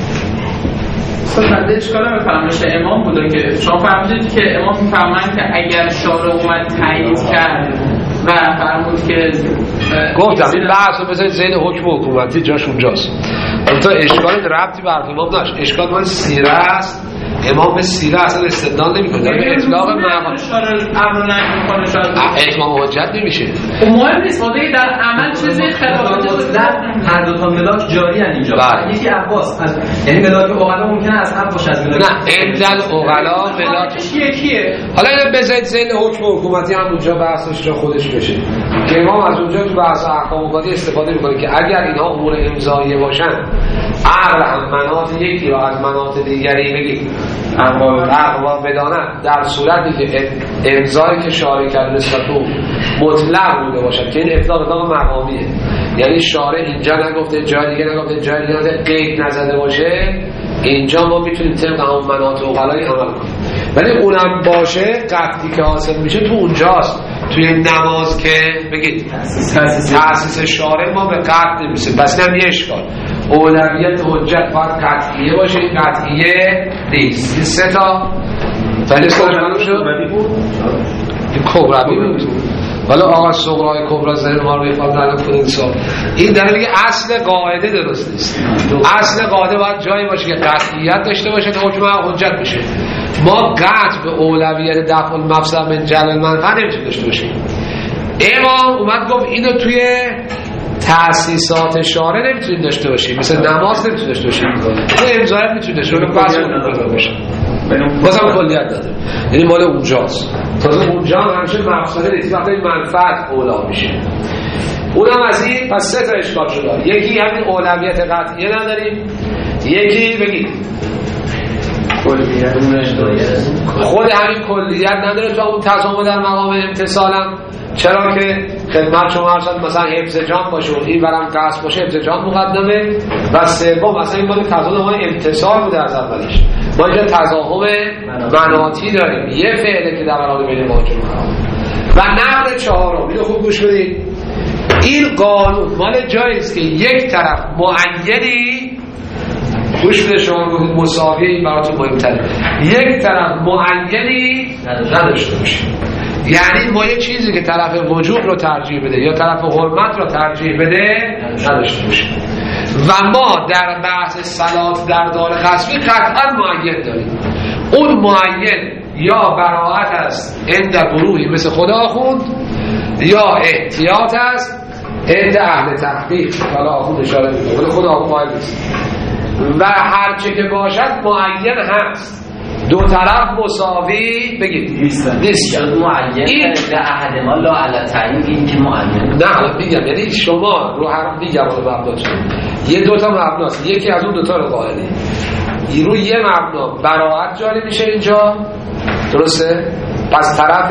خب بنده اشکال به فرمایش امام بوده که شما فرمودید که امام میفرمایند که اگر شارع اومد تایید کرد و فرمود گفت که گفتم این بحث رو بذارید ذهن حکم حکومتی جاش اونجاست. البته اشکال ربطی به حرف امام نداشت، اشکال مال سیره است. امام به سیره اصلا استدلال نمی‌کنه، در اطلاق مقام امر نهی می‌کنه، شاید اتمام حجت نمیشه. خب مهم نیست، ولی در عمل چیزی خلافت در هر دو تا ملاک جاری ان اینجا. یکی عباس از یعنی ملاک عقلا ممکنه از حق باشه، از ملاک نه انزل عقلا ملاکش یکیه. حالا اینو بذارید ذهن حکم حکومتی هم اونجا بحثش جا خودش بشه که امام از اونجا تو بحث احکام حکومتی استفاده می‌کنه که اگر اینها امور امضایی باشن، عقل هم مناط یکی را از مناط دیگری بگید اقوا بدانند، در صورتی که امضایی که شارع کرده نسبت به مطلق بوده باشد که این اطلاق اطلاق مقامیه، یعنی شارع اینجا نگفته جای دیگه نگفته جای دیگه نگفته قید نزده باشه، اینجا ما میتونیم طبق همون مناط عقلایی عمل کنیم. ولی اونم باشه قطعی که حاصل میشه تو اونجاست، توی نماز که بگید تأسیس شارع ما به قطع نمیشه. پس نمیه اشکال اولویت حجت باید قطعیه باشه، این قطعیه نیست. این سه تا فلسطان منو شد این کبرمی بود. حالا آقا صغرای کبرا ذهن ما رو بخواد نرم کنه انسان این در میگه اصل قاعده درست نیست. اصل قاعده باید جایی باشه که قطعیت داشته باشه که حکم حجت بشه. ما قطع به اولویت دفع المفسد من جلب المنفعه نمیتونیم داشته باشیم. امام اومد گفت اینو توی تأسیسات شارع نمیتونیم داشته باشیم، مثل نماز نمیتونیم داشته باشیم، تو امضایت میتونیم داشته باشیم، بس اون باشه بازم کلیت داده، یعنی مال اونجاست. تازه اونجا همیشه مفسده نیست، وقتی منفعت اولا میشه. اونم از این پس سه تا اشکال شده. یکی همین اولویت قطعیه نداریم، یکی بگید خود همین کلیت نداره تا اون تضامن در مقام امتصالم. چرا که خدمت شما ارشد مثلا حفظ جان باشه و این برم قصد باشه، حفظ جان مقدمه. و سوم مثلا این مال تضامن امتصال بوده از اولش. ما اینجا تضاهم مناطی داریم، یه فعله که در برابر بین واجب حرام. و نقد چهارم اینو خوب گوش بدید، این قانون مال جایی است که یک طرف معینی گوش بده، شما گفتید مساویه، این براتون مهم‌تره، یک طرف معینی نداشته باشه. یعنی ما یه چیزی که طرف وجوب رو ترجیح بده یا طرف حرمت رو ترجیح بده نداشته باشه. و ما در بحث صلات در دار غصبی قطعا معین داریم. اون معین یا براعت است عند گروهی مثل خدا آخوند، یا احتیاط است عند اهل تحقیق. حالا آخوند اشاره میکنه خدا آخوند معین نیست و هرچه که باشد معین هست. دو طرف مساوی بگید نیست. معین این به احد ما لا علی تعیین، این که معین نه. حالا میگم یعنی شما رو هر میگم رو مبناتون یه دوتا مبناست، یکی از اون دوتا رو قائلی روی یه مبنا براعت جاری میشه اینجا، درسته؟ پس طرف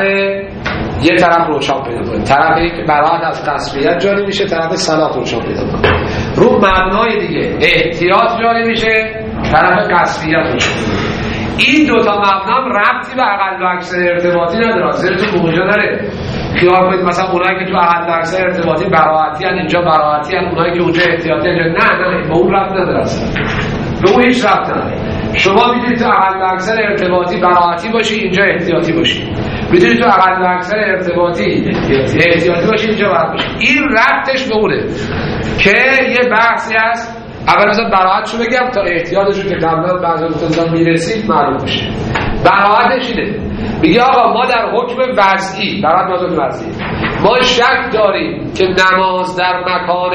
یه طرف روشن پیدا کنه، طرفی که براعت از قصریت جاری میشه، طرف صلات روشن پیدا کنه. رو مبنای دیگه احتیاط جاری میشه، طرف قصریت روشن. این دوتا مبنا ربطی به اقل و اکثر ارتباطی نداره، زیرتون اونجا داره خیال کنید مثلا اونایی که تو اقل و اکثر ارتباطی براعتی هن اینجا براعتی هن، اونایی که اونجا احتیاطی هن نه نه به اون ربط نداره، اصلا به اون هیچ ربط نداره. شما میتونید تو اقل و اکثر ارتباطی براعتی باشی، اینجا احتیاطی باشی، میتونید تو اقل و اکثر ارتباطی احتیاطی باشی، اینجا باید باشی. این ربطش به اونه که یه بحثی هست. اول مثلا براعتشو بگم تا احتیاطشو که قبلا بعضی وقتا میرسید معلوم بشه. براعتش اینه، میگه آقا ما در حکم وضعی، براعت نازل وضعی، ما شک داریم که نماز در مکان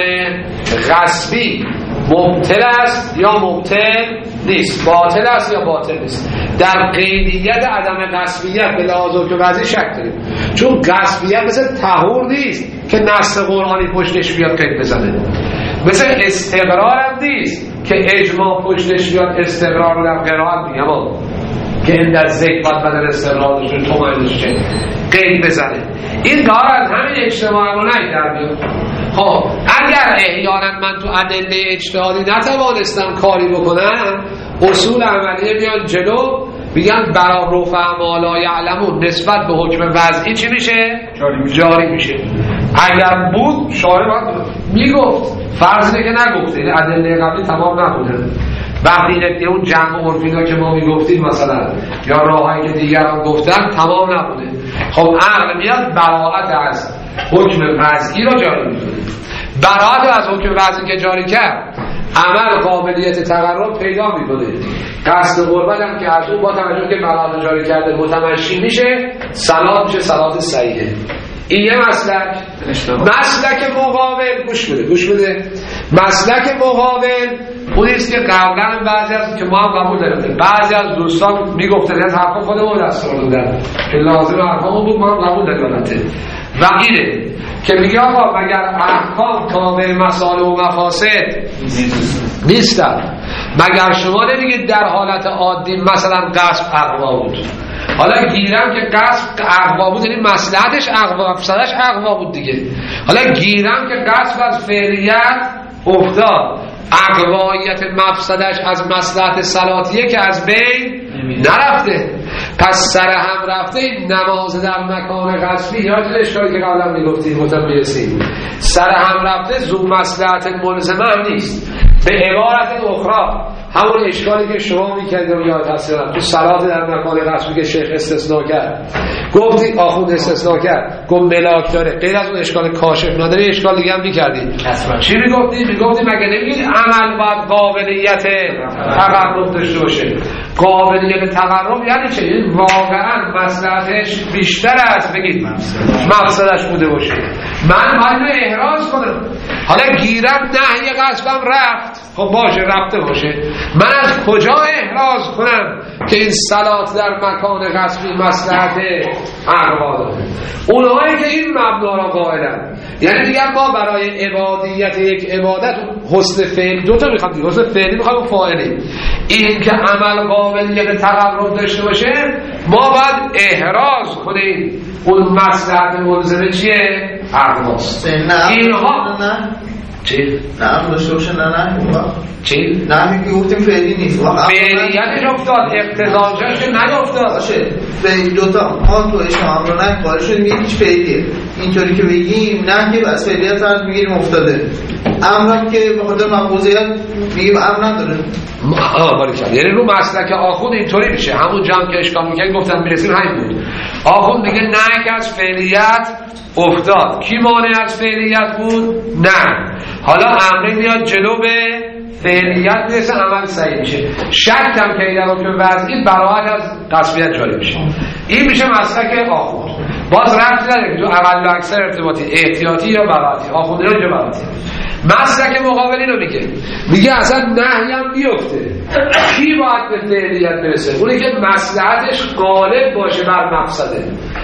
غصبی مبطل است یا مبطل نیست، باطل است یا باطل نیست. در قیدیت عدم غصبیت به لحاظ حکم وضعی شک داریم، چون غصبیت مثل طهور نیست که نص قرآنی پشتش بیاد قید بزنه، مثل استقرار هم نیست که اجماع پشتش بیاد استقرار در قرائت میگم آقا که این در ذکر باید بدن استقرار داشتون تو مایلش چه قید بزنه. این دارد همین اجتماع رو نهی در بیاد. خب اگر احیانا من تو ادله اجتهادی نتوانستم کاری بکنم، اصول عملیه بیان جلو میگن برا رفع ما لا یعلمون نسبت به حکم وضعی چی میشه؟ جاری میشه, جاری میشه. اگر بود شارع باید میگفت، فرض اینه که نگفته، این ادله قبلی تمام نبوده. وقتی اینه اون جمع عرفینا که ما میگفتیم مثلا یا راهایی که دیگران گفتن تمام نبوده. خب عقل میاد براعت از حکم وضعی را جاری میکنه. برات از حکم وضعی که جاری کرد عمل قابلیت تقرب پیدا میکنه. قصد قربت هم که از اون با توجه که برات جاری کرده متمشی میشه، صلات میشه صلات صحیحه. این یه مسلک. مسلک مقابل گوش بده گوش بده مسلک مقابل اونیست که قبلا بعضی از که ما هم قبول داریم بعضی از دوستان میگفتن از حرفا خودمون دست آوردن که لازم حرفامون بود، ما هم قبول داریم و اینه که میگه آقا مگر احکام تابع مصالح و مفاسد نیستن؟ مگر شما نمیگید در حالت عادی مثلا غصب اقوا بود، حالا گیرم که قصد اقوا بود یعنی مصلحتش اقوا مفسدش اقوا بود دیگه، حالا گیرم که قصد از فعلیت افتاد اقوایت مفسدش از مصلحت صلاتیه که از بین نرفته، پس سر هم رفته این نماز در مکان غصبی یا چه اشکالی که قبلا میگفتیم مطمئن میرسیم سر هم رفته زو مصلحت ملزمه نیست. به عبارت اخرى همون اشکالی که شما میکردیم یا تصویرم تو صلات در مکان غصبی که شیخ استثناء کرد، گفتی آخوند استثناء کرد گفت ملاک داره، غیر از اون اشکال کاشف نداره اشکال دیگه هم میکردی. چی میگفتی؟ میگفتی مگه نمیگید عمل باید قابلیت تقرب داشته باشه؟ قابلیت تقرب یعنی چه؟ این واقعا مصلحتش بیشتر از بگید مقصدش بوده باشه. من باید احراز کنم، حالا گیرم نهی غصبم رفت، خب باشه رفته باشه، من از کجا احراز کنم که این صلات در مکان غصبی مصلحت اقوا داره؟ اونهایی که این مبنا را قائلن، یعنی دیگر ما برای عبادیت یک عبادت حسن فعلی دو تا میخوام دیگه، حسن فعلی میخوام فاعلی، این که عمل قابلیت تقرب داشته باشه ما باید احراز کنیم اون مصلحت ملزمه چیه؟ اقواست. اینها چی؟ نه داشته باشه نه نه چی؟ نه میگی گفتیم فعلی نیست فعلیتش افتاد اقتضاجش که نیفتاد باشه فعلی دوتا ما تو اشتمام رو نه قائل شدیم میگه هیچ فعلیه، اینطوری که بگیم نه که بس فعلیت فرد میگیریم افتاده، امرم که به خاطر مقبوضیت میگیم امر نداره. آه باریکلا، یعنی رو مسلک آخوند اینطوری میشه، همون جمع که اشکال میکنیم گفتم میرسیم همین بود. آخوند میگه نه که از فعلیت افتاد، کی مانع از فعلیت بود؟ نه، حالا امره میاد جلو به فعلیت میرسه عمل صحیح میشه. شک هم که این رو که وضعی براحت از قصبیت جاری میشه. این میشه مسلک آخوند. باز رفت نداره تو اقل و اکثر ارتباطی احتیاطی یا براحتی، آخوند رو اینجا براحتی. مسلک مقابلی رو میگه میگه اصلا نهی هم بیفته، کی باید به فعلیت برسه؟ اونی که مصلحتش غالب باشه بر مفسده.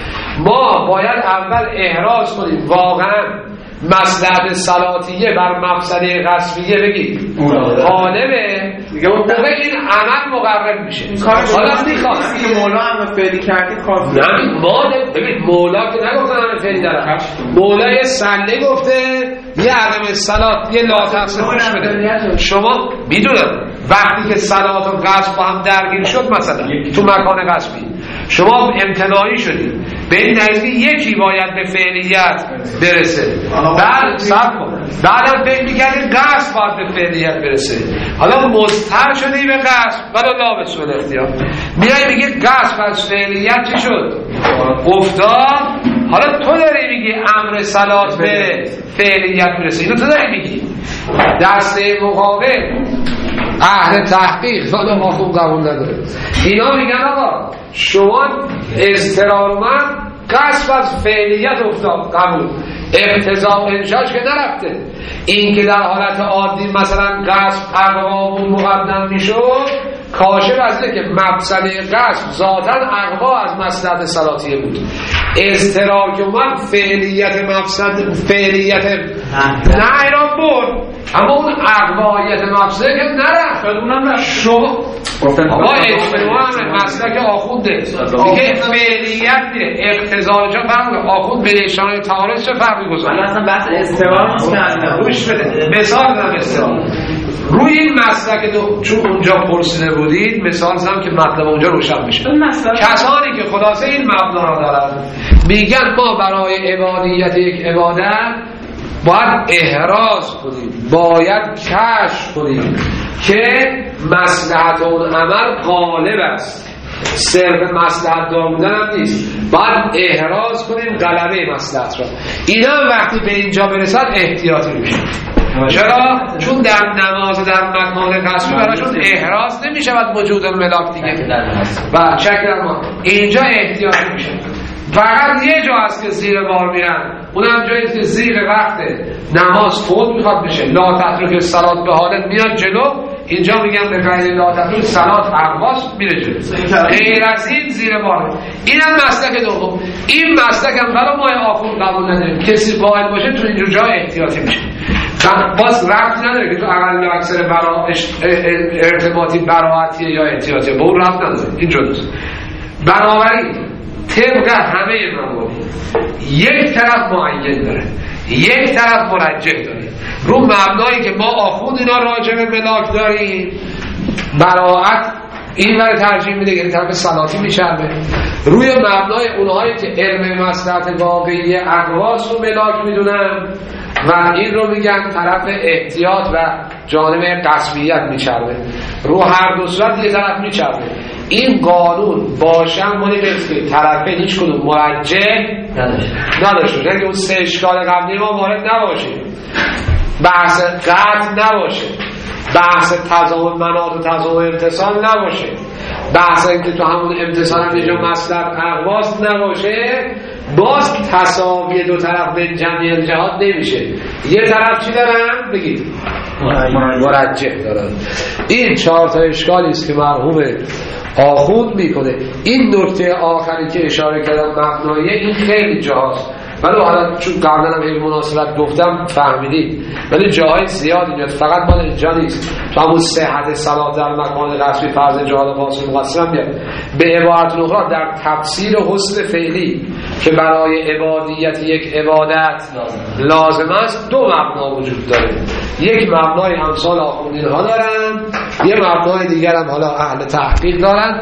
ما باید اول احراز کنیم واقعا مصلحت صلاتیه بر مفسده غصبیه بگید غالبه، اون موقع این عمل مقرب میشه. حالا میخوام که مولا هم فعلی کردی کافی نه، ما ببین مولا که نگفتن همه فعلی دارن، مولای سله گفته یه عدم صلات یه لا تقصیرش بده. شما میدونم وقتی که صلات و غصب با هم درگیر شد مثلا تو مکان غصبی شما امتناعی شدید به این نتیجه یکی باید به فعلیت برسه، بعد صبر کن بعدم فکر می‌کردی قصد باید به فعلیت برسه، حالا مضطر شدی به قصد ولی لا به سوء اختیار میای میگی قصد از فعلیت چی شد؟ افتاد. حالا تو داری میگی امر صلات به فعلیت برسه، اینو تو داری میگی. دسته مقابل اهل تحقیق ولی ما خوب قبول نداره، اینا میگن آقا شما اضطرار اومد قصد از فعلیت افتاد قبول، اقتضا انشاش که نرفته. این که در حالت عادی مثلا قصد اقوا بود مقدم میشد کاشف از که مفسده قصد ذاتاً اقوا از مصلحت صلاتیه بود، اضطرار که اومد فعلیت مفسد فعلیت نه ایران بود، اما اون اقوایت مفسده که نرفت اونم شما آقا اجتماع هم مسلک آخونده میگه فعلیت میره اقتضا جا فرق آخوند به نشانه تعارض چه فرقی گذاره؟ اصلا بحث استوار نیست که روش بده مثال دارم استوار روی این مسلک دو چون اونجا پرسیده بودید مثال زدم که مطلب اونجا روشن بشه. کسانی که خلاصه این مبنا را دارن میگن ما برای عبادیت یک عبادت باید احراز کنیم، باید کشف کنیم که مصلحت اون عمل غالب است. صرف مصلحت دار بودن هم نیست، باید احراز کنیم غلبه مصلحت را. اینا هم وقتی به اینجا برسد احتیاطی میشه. چرا؟ چون در نماز در مکان قصری براشون احراز نمیشود وجود الملاک دیگه و چکر ما اینجا احتیاطی میشه. فقط یه جا هست که زیر بار میرن، اونم جایی که زیر وقت نماز فوت میخواد بشه، لا تترک صلات به حالت میاد جلو، اینجا میگن به غیر لا تترک صلات اقواس میره جلو، غیر از این زیر بار. اینم مسلک دوم. این مسلک هم برای ما آخون قبول نداریم، کسی باید باشه تو اینجور جا احتیاطی میشه. باز رفت نداره که تو اقل یا اکثر برا ارتباطی براعتیه یا احتیاطیه، با اون رفت نداره، این جداست. بنابراین طبق همه موارد یک طرف معین داره، یک طرف مرجح داره. رو مبنایی که ما آخوند اینا راجع به ملاک داریم، براعت این ور ترجیح میده، یعنی طرف صلاتی میشرمه. روی مبنای اونهایی که علم مصلحت واقعی اقواس رو ملاک میدونن و این رو میگن طرف احتیاط و جانب قسمیت میچربه، رو هر دو صورت یه طرف میچربه. این قانون باشن مالی که طرفین هیچ کدوم مرجح نداشته، یعنی اون سه اشکال قبلی ما وارد نباشه، بحث قطع نباشه، بحث تضامن مناط و تضامن امتصال نباشه، بحث اینکه تو همون امتصال هم اینجا مصلحت اقواس نباشه، باز تساوی دو طرف به جمعی الجهات نمیشه. یه طرف چی دارن؟ بگید مرجح دارن. این چهار تا اشکالی است که مرحوم آخوند میکنه. این نکته آخری که اشاره کردم مبنایه، این خیلی جاست، ولی حالا چون قبلا هم این مناسبت گفتم فهمیدید، ولی جاهای زیادی میاد، فقط مال اینجا نیست. تو همون صحت صلات در مکان قصری فرض جهاد قاصر مقصر هم میاد. به عبارت اخرى در تفسیر حسن فعلی که برای عبادیت یک عبادت لازم است، دو مبنا وجود داره. یک مبنای امثال آخوندین ها دارن، یه مبنای دیگر هم حالا اهل تحقیق دارن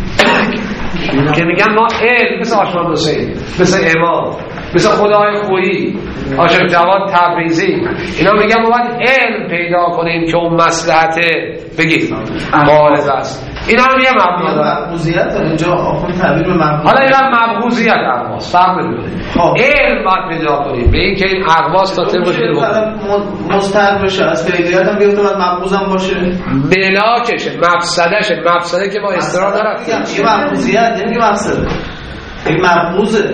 که میگن ما علم مثل آشمان حسین، مثل امام، مثل خدای خویی، عاشق جواد تبریزی، اینا میگن ما باید علم پیدا کنیم که اون مصلحت بگید غالب است. اینا هم یه مبنا دارن. مبغوضیت داره اینجا آخوند تعبیر به مبغوضیت. حالا اینا مبغوضیت اقواس فرق میکنه. علم باید پیدا کنیم به این که این اقواس تا طبق دین مستحب بشه، از فعلیت هم بیفته، بعد مبغوض هم باشه. ملاکشه، مفسدشه، مفسده که با استرا نرفتیم. این مبغوضیت یعنی مفسده. این مبغوضه.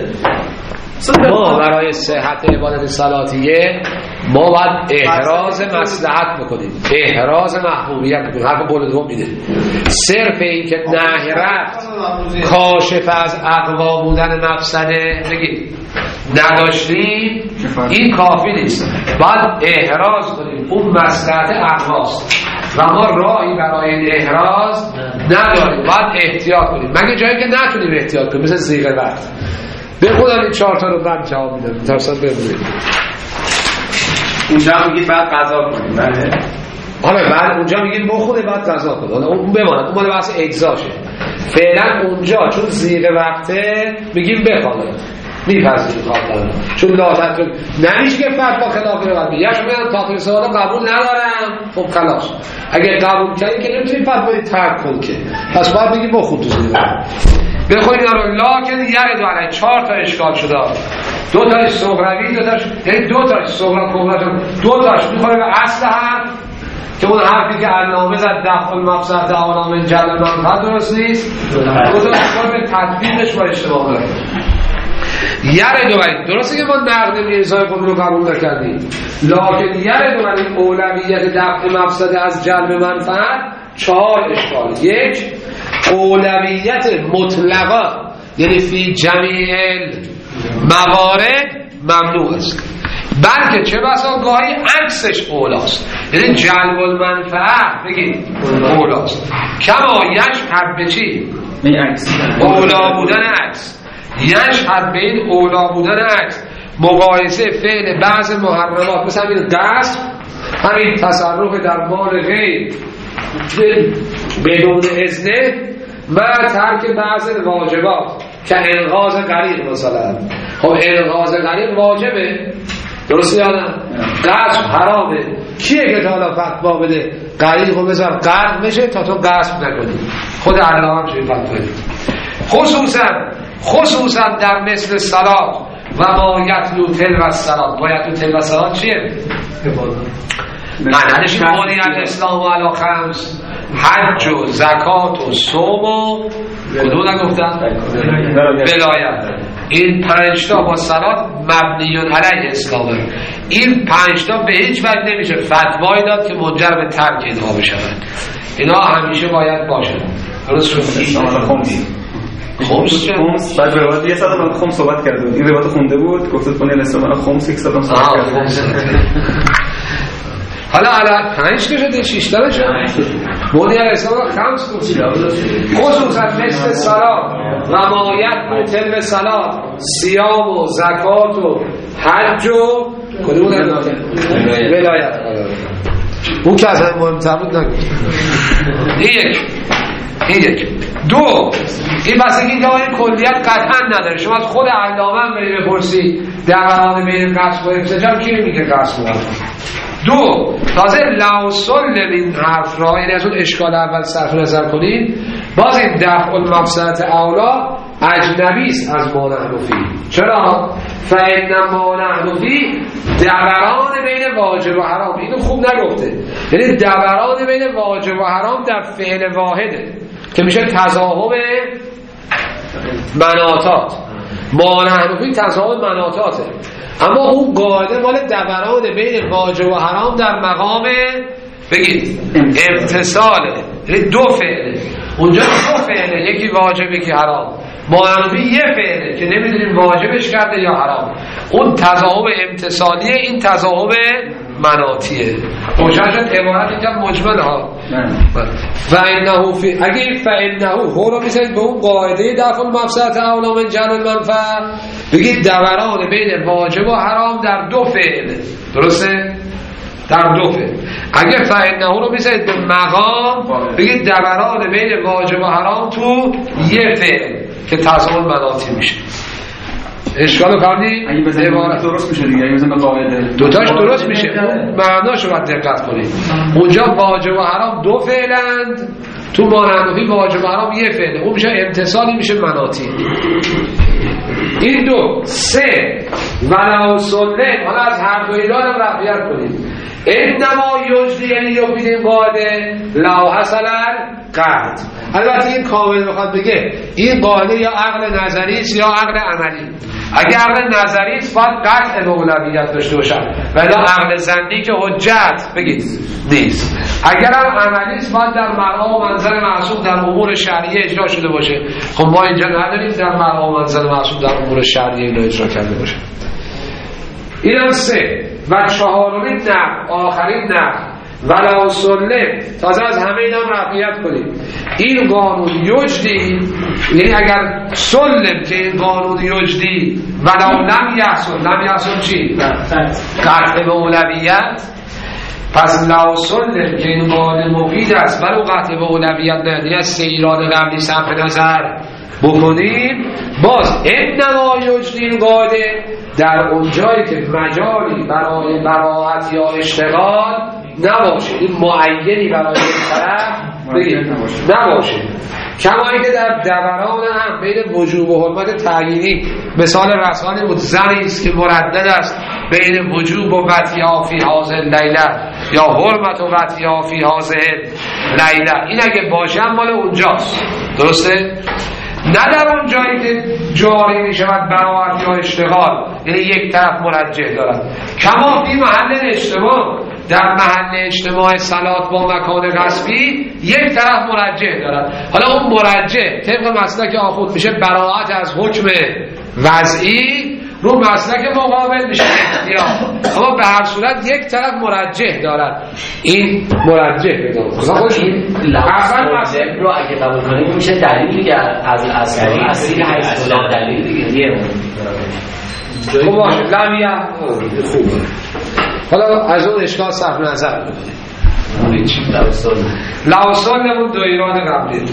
ما برای صحت عبادت صلاتیه ما باید احراز مصلحت بکنیم، احراز محبوبیت بکنیم. حرف قول دوم میده. صرف این که نهی رفت کاشف از اقوا بودن مفسده بگید نداشتیم، این کافی نیست. باید احراز کنیم اون مصلحت اقواست و ما راهی برای این احراز نداریم. باید احتیاط کنیم، مگه جایی که نتونیم احتیاط کنیم، مثل صیغه وقت. به خودم این چهار تا رو بعد جواب میدم ترسان ببینید. اونجا میگید بعد قضا کنیم. بله. حالا بعد اونجا میگید بخوره بعد قضا کنید. حالا اون بماند، اون مال بحث اجزاشه. فعلا اونجا چون زیر وقته میگیم بخوانید. میپذیرید خواهد چون لازم تو نمیشه که فتوا خلاف رو بگید. یا شما تاخیر سوالا قبول ندارم، خب خلاص. اگه قبول کردی که نمیتونی فتوای ترک کنی که. پس باید بگید بخون تو زیر وقت. بخونید رو لاکن یه دو علیه چهار تا اشکال شده، دو تاش صغروی، دو تاش یعنی دو تاش صغرا کبرا، دو تاش میخوره به اصل هم که اون حرفی که علامه زد دفع المفسد علامه جلب منفعت درست نیست، دو تاش میخوره به تطبیقش با اشتباه داره. یه دو علیه درسته که ما نقد میرزای خود رو قبول نکردیم، لکن یه دو علیه اولویت دفع مفسد از جلب منفعت چهار اشکال. یک، اولویت مطلقا یعنی فی جمیع موارد ممنوع است، بلکه چه بسا گاهی عکسش اولاست، یعنی جلب المنفعه بگید اولاست. کما یشهد به چی؟ اولا بودن عکس، یشهد به این اولا بودن عکس مقایسه فعل بعض محرمات، مثل همین قصد، همین تصرف در مال غیر بدون اذنه و ترک بعض واجبات که الغاز غریق مثلا. خب الغاز غریق واجبه، درست یادم؟ قصد حرامه، کیه که تا حالا فتوا بده غریق رو بذار غرق بشه تا تو غصب نکنی؟ خود علامه هم چنین فتوا بده. خصوصا خصوصا در مثل صلات و ما یتلو تلو الصلات. ما یتلو تلو الصلات چیه؟ معنیش بنی الاسلام و علی خمس، حج و زکات و صوم و کدوم نگفتم؟ ولایت. این پنج تا با صلات مبنیون علیه اسلامه. این پنج تا به هیچ وجه نمیشه فتوایی داد که منجر به ترک اینها بشوند. اینا همیشه باید باشه. درست شد؟ خمس خمس بعد روایت یه ساعت بعد خمس صحبت کرده بود. این روایت خونده بود گفت بنی الاسلام خمس یک ساعت صحبت کرده. حالا علا پنج تا شده شش تا شده بنی الاسلام خمس گفت. خصوصا مثل صلات و مایت متل صلات، صیام و زکات و حج و کدوم نگفته؟ ولایت. اون که اصلا مهمتر بود نگفت. این یک این یک دو این بس اینکه این کلیت قطعا نداره. شما از خود علامه هم بری بپرسی دوران بین قصد و انفجار کی میگه قصد و دو تازه لوسل این حرف را، این از اون اشکال اول صرف نظر کنید، باز این دفع المفسدت اولا اجنبی است از ما نحن فی. چرا؟ فإن ما نحن فی دوران بین واجب و حرام. اینو خوب نگفته، یعنی دوران بین واجب و حرام در فعل واحده که میشه تضاهم مناطات. ما نحن فی تضاهم مناطاته، اما اون قاعده مال دوران بین واجب و حرام در مقام بگید امتصاله، یعنی دو فعله. اونجا دو فعله، یکی واجب یکی حرام. معنوی یه فعله که نمیدونیم واجبش کرده یا حرام. اون تضاهم امتصالیه، این تضاهم مناطیه. روشن شد؟ عبارت اینجا مجمل ها. فإنه فی اگه این فإنه هو رو میسید به اون قاعده دفع المفسدت اولی من جلب المنفعه، بگید دوران بین واجب و حرام در دو فعل. درسته؟ در دو فعل. اگه فإنه رو میسید به مقام، بگید دوران بین واجب و حرام تو یه فعل که تضاهم مناطی میشه. اشکالو فهمیدی؟ اگه بزنیم درست میشه دیگه. اگه بزنیم به قاعده دوتاش درست میشه. اون معناشو باید دقت کنید. اونجا واجب و حرام دو فعلند، تو مانندوی واجب و حرام یه فعله. اون میشه امتصالی، میشه مناطی. این دو سه ولو سنه. حالا از هر دو اینا هم رعایت کنید. انما یجدی، یعنی یفید این قاعده لو حصل قطع. البته این کامل بخواد بگه این قاعده یا عقل نظری است یا عقل عملی. اگه عقل نظری است باید قطع به اولویت داشته باشن، ولی عقل ظنی که حجت بگید نیست. اگر هم عملی است باید در مقام و منزل معصوم در امور شرعیه اجرا شده باشه. خب ما اینجا نداریم در مقام و منزل معصوم در امور شرعیه اینو اجرا کرده باشه. این هم سه. و چهارمین نه، آخرین نه ولو سلم. تازه از همه اینا رعایت کنید. این قانون یجدی، یعنی اگر سلم که این قانون یجدی ولو لم یحصل. لم یحصل چی؟ قطع به اولویت. پس لو سلم که این قانون مفید است ولو قطع به اولویت نه، یعنی از سیران قبلی صرف نظر بکنیم، باز انما یجدی این قاعده در اون جایی که مجالی برای براحت یا اشتغال نباشه، این معینی برای این طرف نباشه. کما اینکه در دوران هم بین وجوب و حرمت تعیینی، مثال رسانه بود زنی است که مردد است بین وجوب و وطیها فی هذه اللیله یا حرمت و وطیها فی هذه اللیله. این اگه باشه مال اونجاست. درسته؟ نه در اون جایی که جاری می شود براحت یا اشتغال، یعنی یک طرف مرجح دارد. کما فی محل اجتماع، در محل اجتماع صلات با مکان غصبی یک طرف مرجح دارد. حالا اون مرجح طبق مسلک آخوند میشه براحت از حکم وضعی، رو مسلک مقابل میشه اختیار. اما به هر صورت یک طرف مرجح دارد. این مرجح بدون خدا خوش اول مسلک رو اگه قبول کنیم میشه دلیل دیگه از اصلی اصلی حیث کلام دلیل دیگه. خب باشه لمیه خوبه. حالا از اون اشکال صرف نظر بکنیم. لوسان نمون دو ایران قبلی.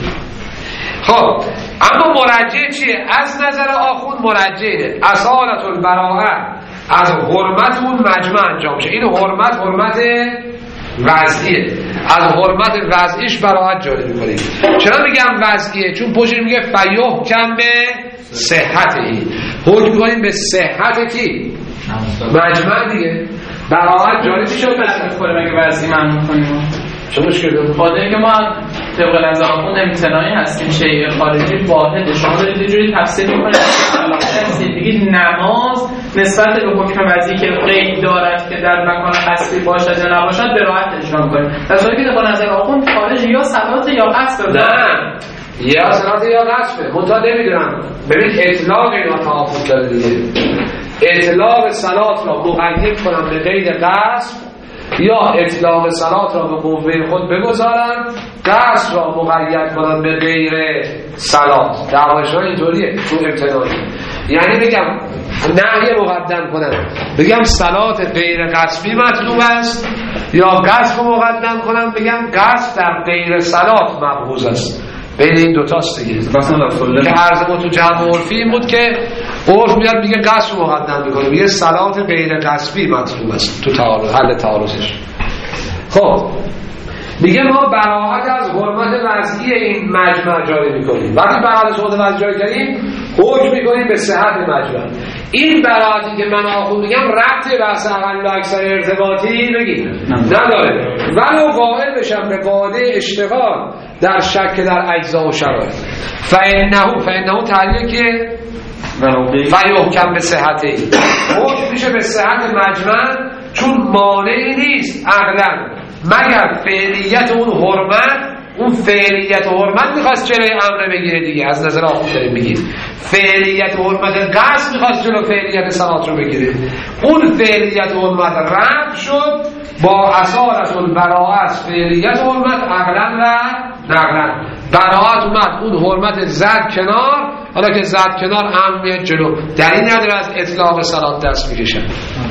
خب اما مرجع چیه؟ از نظر آخوند مرجعه اصالت البراءه از حرمت اون مجمع انجام میشه. این حرمت حرمت وضعیه، از حرمت وضعیش براحت جاری میکنیم. چرا میگم وضعیه؟ چون پشت میگه فیوه کم به صحت ای، حکم میکنیم به صحت کی؟ مجمع دیگه، براحت جاری میشه. میخوره مگه وضعی ممنون کنیم؟ چه مشکل داره؟ خاطر که ما طبق نظر آخوند امتناعی هستیم، شیء خارجی واحده. شما دارید یه جوری تفسیر میکنید دیگه نماز نسبت به حکم وضعی که قید دارد که در مکان قصدی باشد یا نباشد به راحت اجرا می‌کنید، در صورتی که طبق نظر آخوند خارج یا صلات یا قصد. نه یا صلات یا قصد، منتها نمیدونم. ببین اطلاق اینا تعافت داره دیگه. اطلاق صلات را مقید کنم به قید قصد یا اطلاق صلات را به قوه خود بگذارن، قصد را مقید کنن به غیر صلات. دعواشون اینطوریه تو امتناعی. یعنی بگم نهی مقدم کنن، بگم صلات غیر قصبی مطلوب است، یا قصد رو مقدم کنن بگم قصد در غیر صلات مبغوض است. بین این دوتاست دیگه. که عرض ما تو جمع عرفی این بود که عرف میاد میگه قصد رو مقدم میکنه، میگه صلات غیر قصبی مطلوب است تو تعارض، حل تعارضش. خب میگه ما براحت از حرمت وضعی این مجمع جاری میکنیم. وقتی براحت از حرمت وضعی جاری کردیم حکم میکنیم به صحت مجمع. این براحتی که من آخون میگم ربطی بحث اقل و اکثر ارتباطی بگیم نداره، ولو قائل بشم به قاعده اشتغال در شک در اجزا و شرایط. فانه فانه تعلیه که فیحکم به صحتی، حکم میشه به صحت مجمع، چون مانعی نیست عقلا مگر فعلیت اون حرمت. اون فعلیت و حرمت میخواست جلوی امر بگیره دیگه، از نظر آخوند داریم میگیم فعلیت و حرمت قصد میخواست جلو فعلیت صلات رو بگیره. اون فعلیت و حرمت رفع شد با اصالت البراءت فعلیت و حرمت عقلا و نقلا. براءت اومد، اون حرمت زد کنار، حالا که زد کنار امر میاد جلو، دلیل نداره از اطلاق صلات دست میکشن.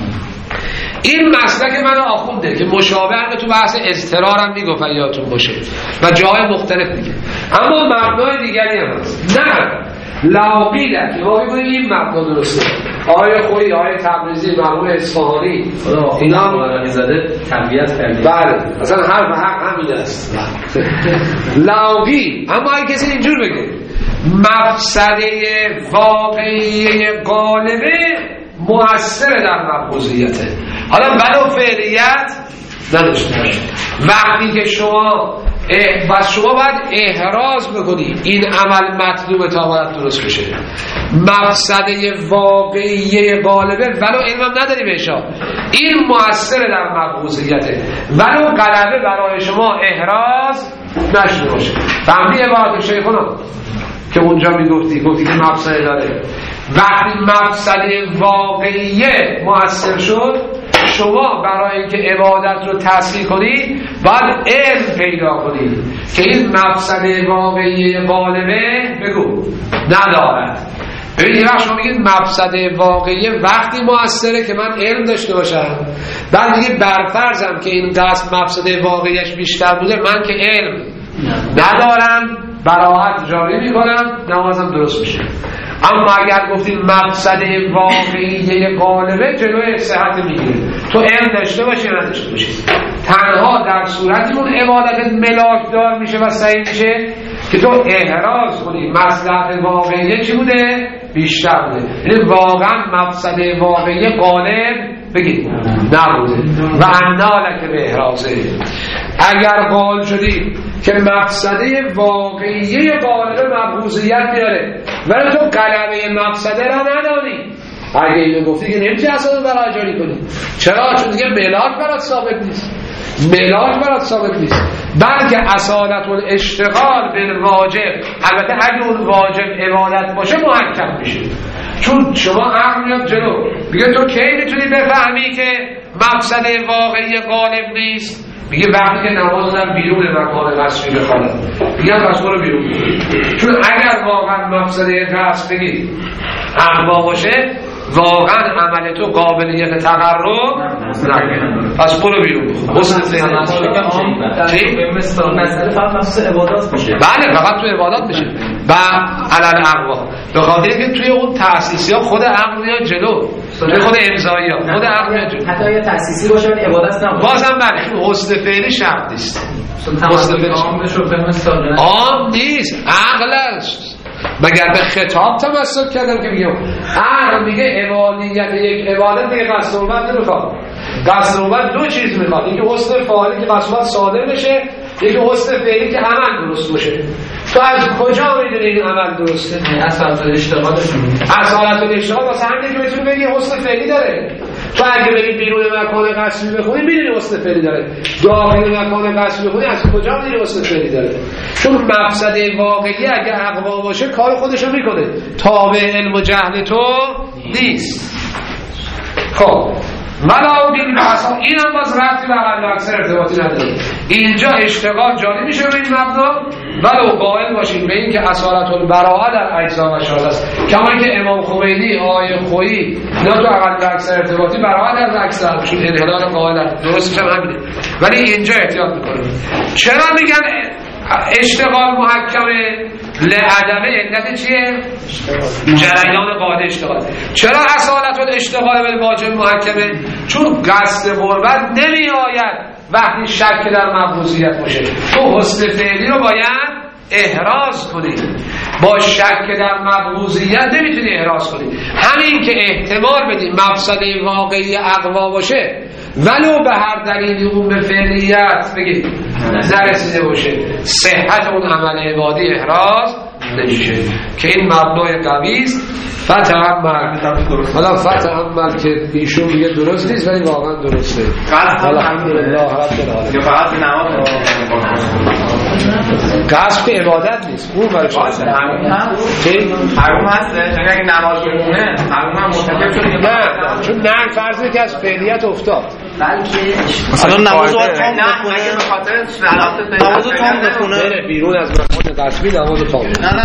این مسلک من آخونده که مشابه همه تو بحث اضطرار هم میگفت یادتون باشه و جای مختلف میگه، اما مبنای دیگری هم هست. نه لاقیده که ما بگویم این مبنا درسته. آیه خویی، آیه تبریزی، مرحوم اصفهانی اینا هم زده تربیت کردیم. بله اصلا حرف حق همین است. لاقی اما اگه کسی اینجور بگه مفسده واقعی غالبه مؤثر در مبغوضیته، حالا ولو فعلیت نداشته باشه. وقتی که شما بس شما باید احراز بکنی این عمل مطلوب تا باید درست بشه. مفسده واقعی غالبه ولو علمم نداری بهش، این مؤثر در مبغوضیته، ولو غلبه برای شما احراز نشده باشه. فهمی عبارت شیخونا که اونجا میگفتی گفتی که مفسده داره. وقتی مفسده واقعی مؤثر شد، شما برای اینکه عبادت رو تسهیل کنید باید علم پیدا کنید که این مفسده واقعی غالبه بگو ندارد. ببینید وقت شما میگید مفسده واقعی وقتی مؤثره که من علم داشته باشم، بعد میگید برفرضم که این قصد مفسده واقعیش بیشتر بوده، من که علم ندارم براحت جاری میکنم، نمازم درست میشه. اما اگر گفتیم مفسده واقعی غالبه جلوی صحت میگیره، تو علم داشته باشی نداشته باشی، تنها در صورتی اون عبادت ملاک دار میشه و صحیح میشه که تو احراز کنی مصلحت واقعی چی بوده بیشتر بوده، یعنی واقعا مفسده واقعی غالب بگید نبوده. و انالک به احرازه، اگر قائل شدی که مفسده واقعی غالب مبغوضیت میاره ولی تو غلبه مفسده را ندانی، اگه اینو گفتی که نمیشه اصلا برای جاری کنی. چرا؟ چون دیگه ملاک برات ثابت نیست، ملاک برات ثابت نیست، بلکه اصالت الاشتغال بالواجب، البته اگه اون واجب عبادت باشه محکم میشه، چون شما عقل میاد جلو میگه تو کی میتونی بفهمی که مفسده واقعی غالب نیست؟ میگه وقتی که نماز در بیرون مکان قصری بخواند، میگه پس برو بیرون، چون اگر واقعا مفسده قصد بگید اقوا باشه واقعا عمل تو قابلیت تقرب نداره، پس برو بیرون. حسن فعل مسئله فقط مخصوص عبادات میشه. بله فقط تو عبادات میشه و علل اقوا، به خاطر که توی اون تأسیسی ها خود عقل میاد جلو، توی خود امضایی ها خود عقل میاد جلو، حتی یه تأسیسی باشه ولی عبادت نباشه. بازم بله حسن فعلی شرط نیست، حسن فعلی عام نیست، عقلش مگر به خطاب تمسک کردم که میگم عقل میگه عبادیت یک عبادت دیگه قصد نوبت نمیخواد. قصد نوبت دو چیز میخواد، یکی حسن فعلی که قصد نوبت صادر بشه، یکی حسن فعلی که عمل درست باشه. تو از کجا میدونی این عمل درسته؟ اصالت الاشتغالشون اصالت الاشتغال واسه همین که بتونی بگی حسن فعلی داره. تو اگه بری بیرون مکان قصبی بخونی میدونی حسن فعلی داره، داخل مکان قصبی بخونی از کجا میدونی حسن فعلی داره؟ چون مقصد واقعی اگه اقوا باشه کار خودشو میکنه، تابع علم و جهل تو نیست. خب ولا بین بحثا این هم باز ربطی به اقل اکثر ارتباطی نداره. اینجا اشتغال جاری میشه به این مبنا ولو قائل باشیم به این که اصالت البراءه در اجزا و شاذ است، کما که امام خمینی آیه خویی نه تو اقل اکثر ارتباطی براءه در اکثر چون انحلال قائل درستش هم همینه، ولی اینجا احتیاط میکنه. چرا میگن اشتغال محکمه؟ لعدمه علت چیه؟ جریان قاعده اشتغال. چرا اصالت الاشتغال به واجب محکمه؟ چون قصد غربت نمی آید وقتی شک در مقبوضیت باشه. تو حسن فعلی رو باید احراز کنی، با شک در مقبوضیت نمیتونی احراز کنی. همین که احتمال بدی مفسد واقعی اقوا باشه ولو به هر دلیلی اون به فعلیت بگید نرسیده باشه، صحت اون عمل عبادی احراز نمیشه که این مبنای قوی است. فتعمل، حالا فتعمل که ایشون میگه درست نیست ولی واقعا درسته. الحمدلله رب العالمین. فقط نماز قصد عبادت نیست، اون برای شخص حرام هسته، یعنی اگه نماز بخونه حرام هم مرتکب شده. نه چون نه فرضی که از فعلیت افتاد، بلکه مثلا نماز رو تام نه اگه به خاطر صلات نماز رو تام بخونه بره بیرون از مکان قصبی نماز رو تام. نه نه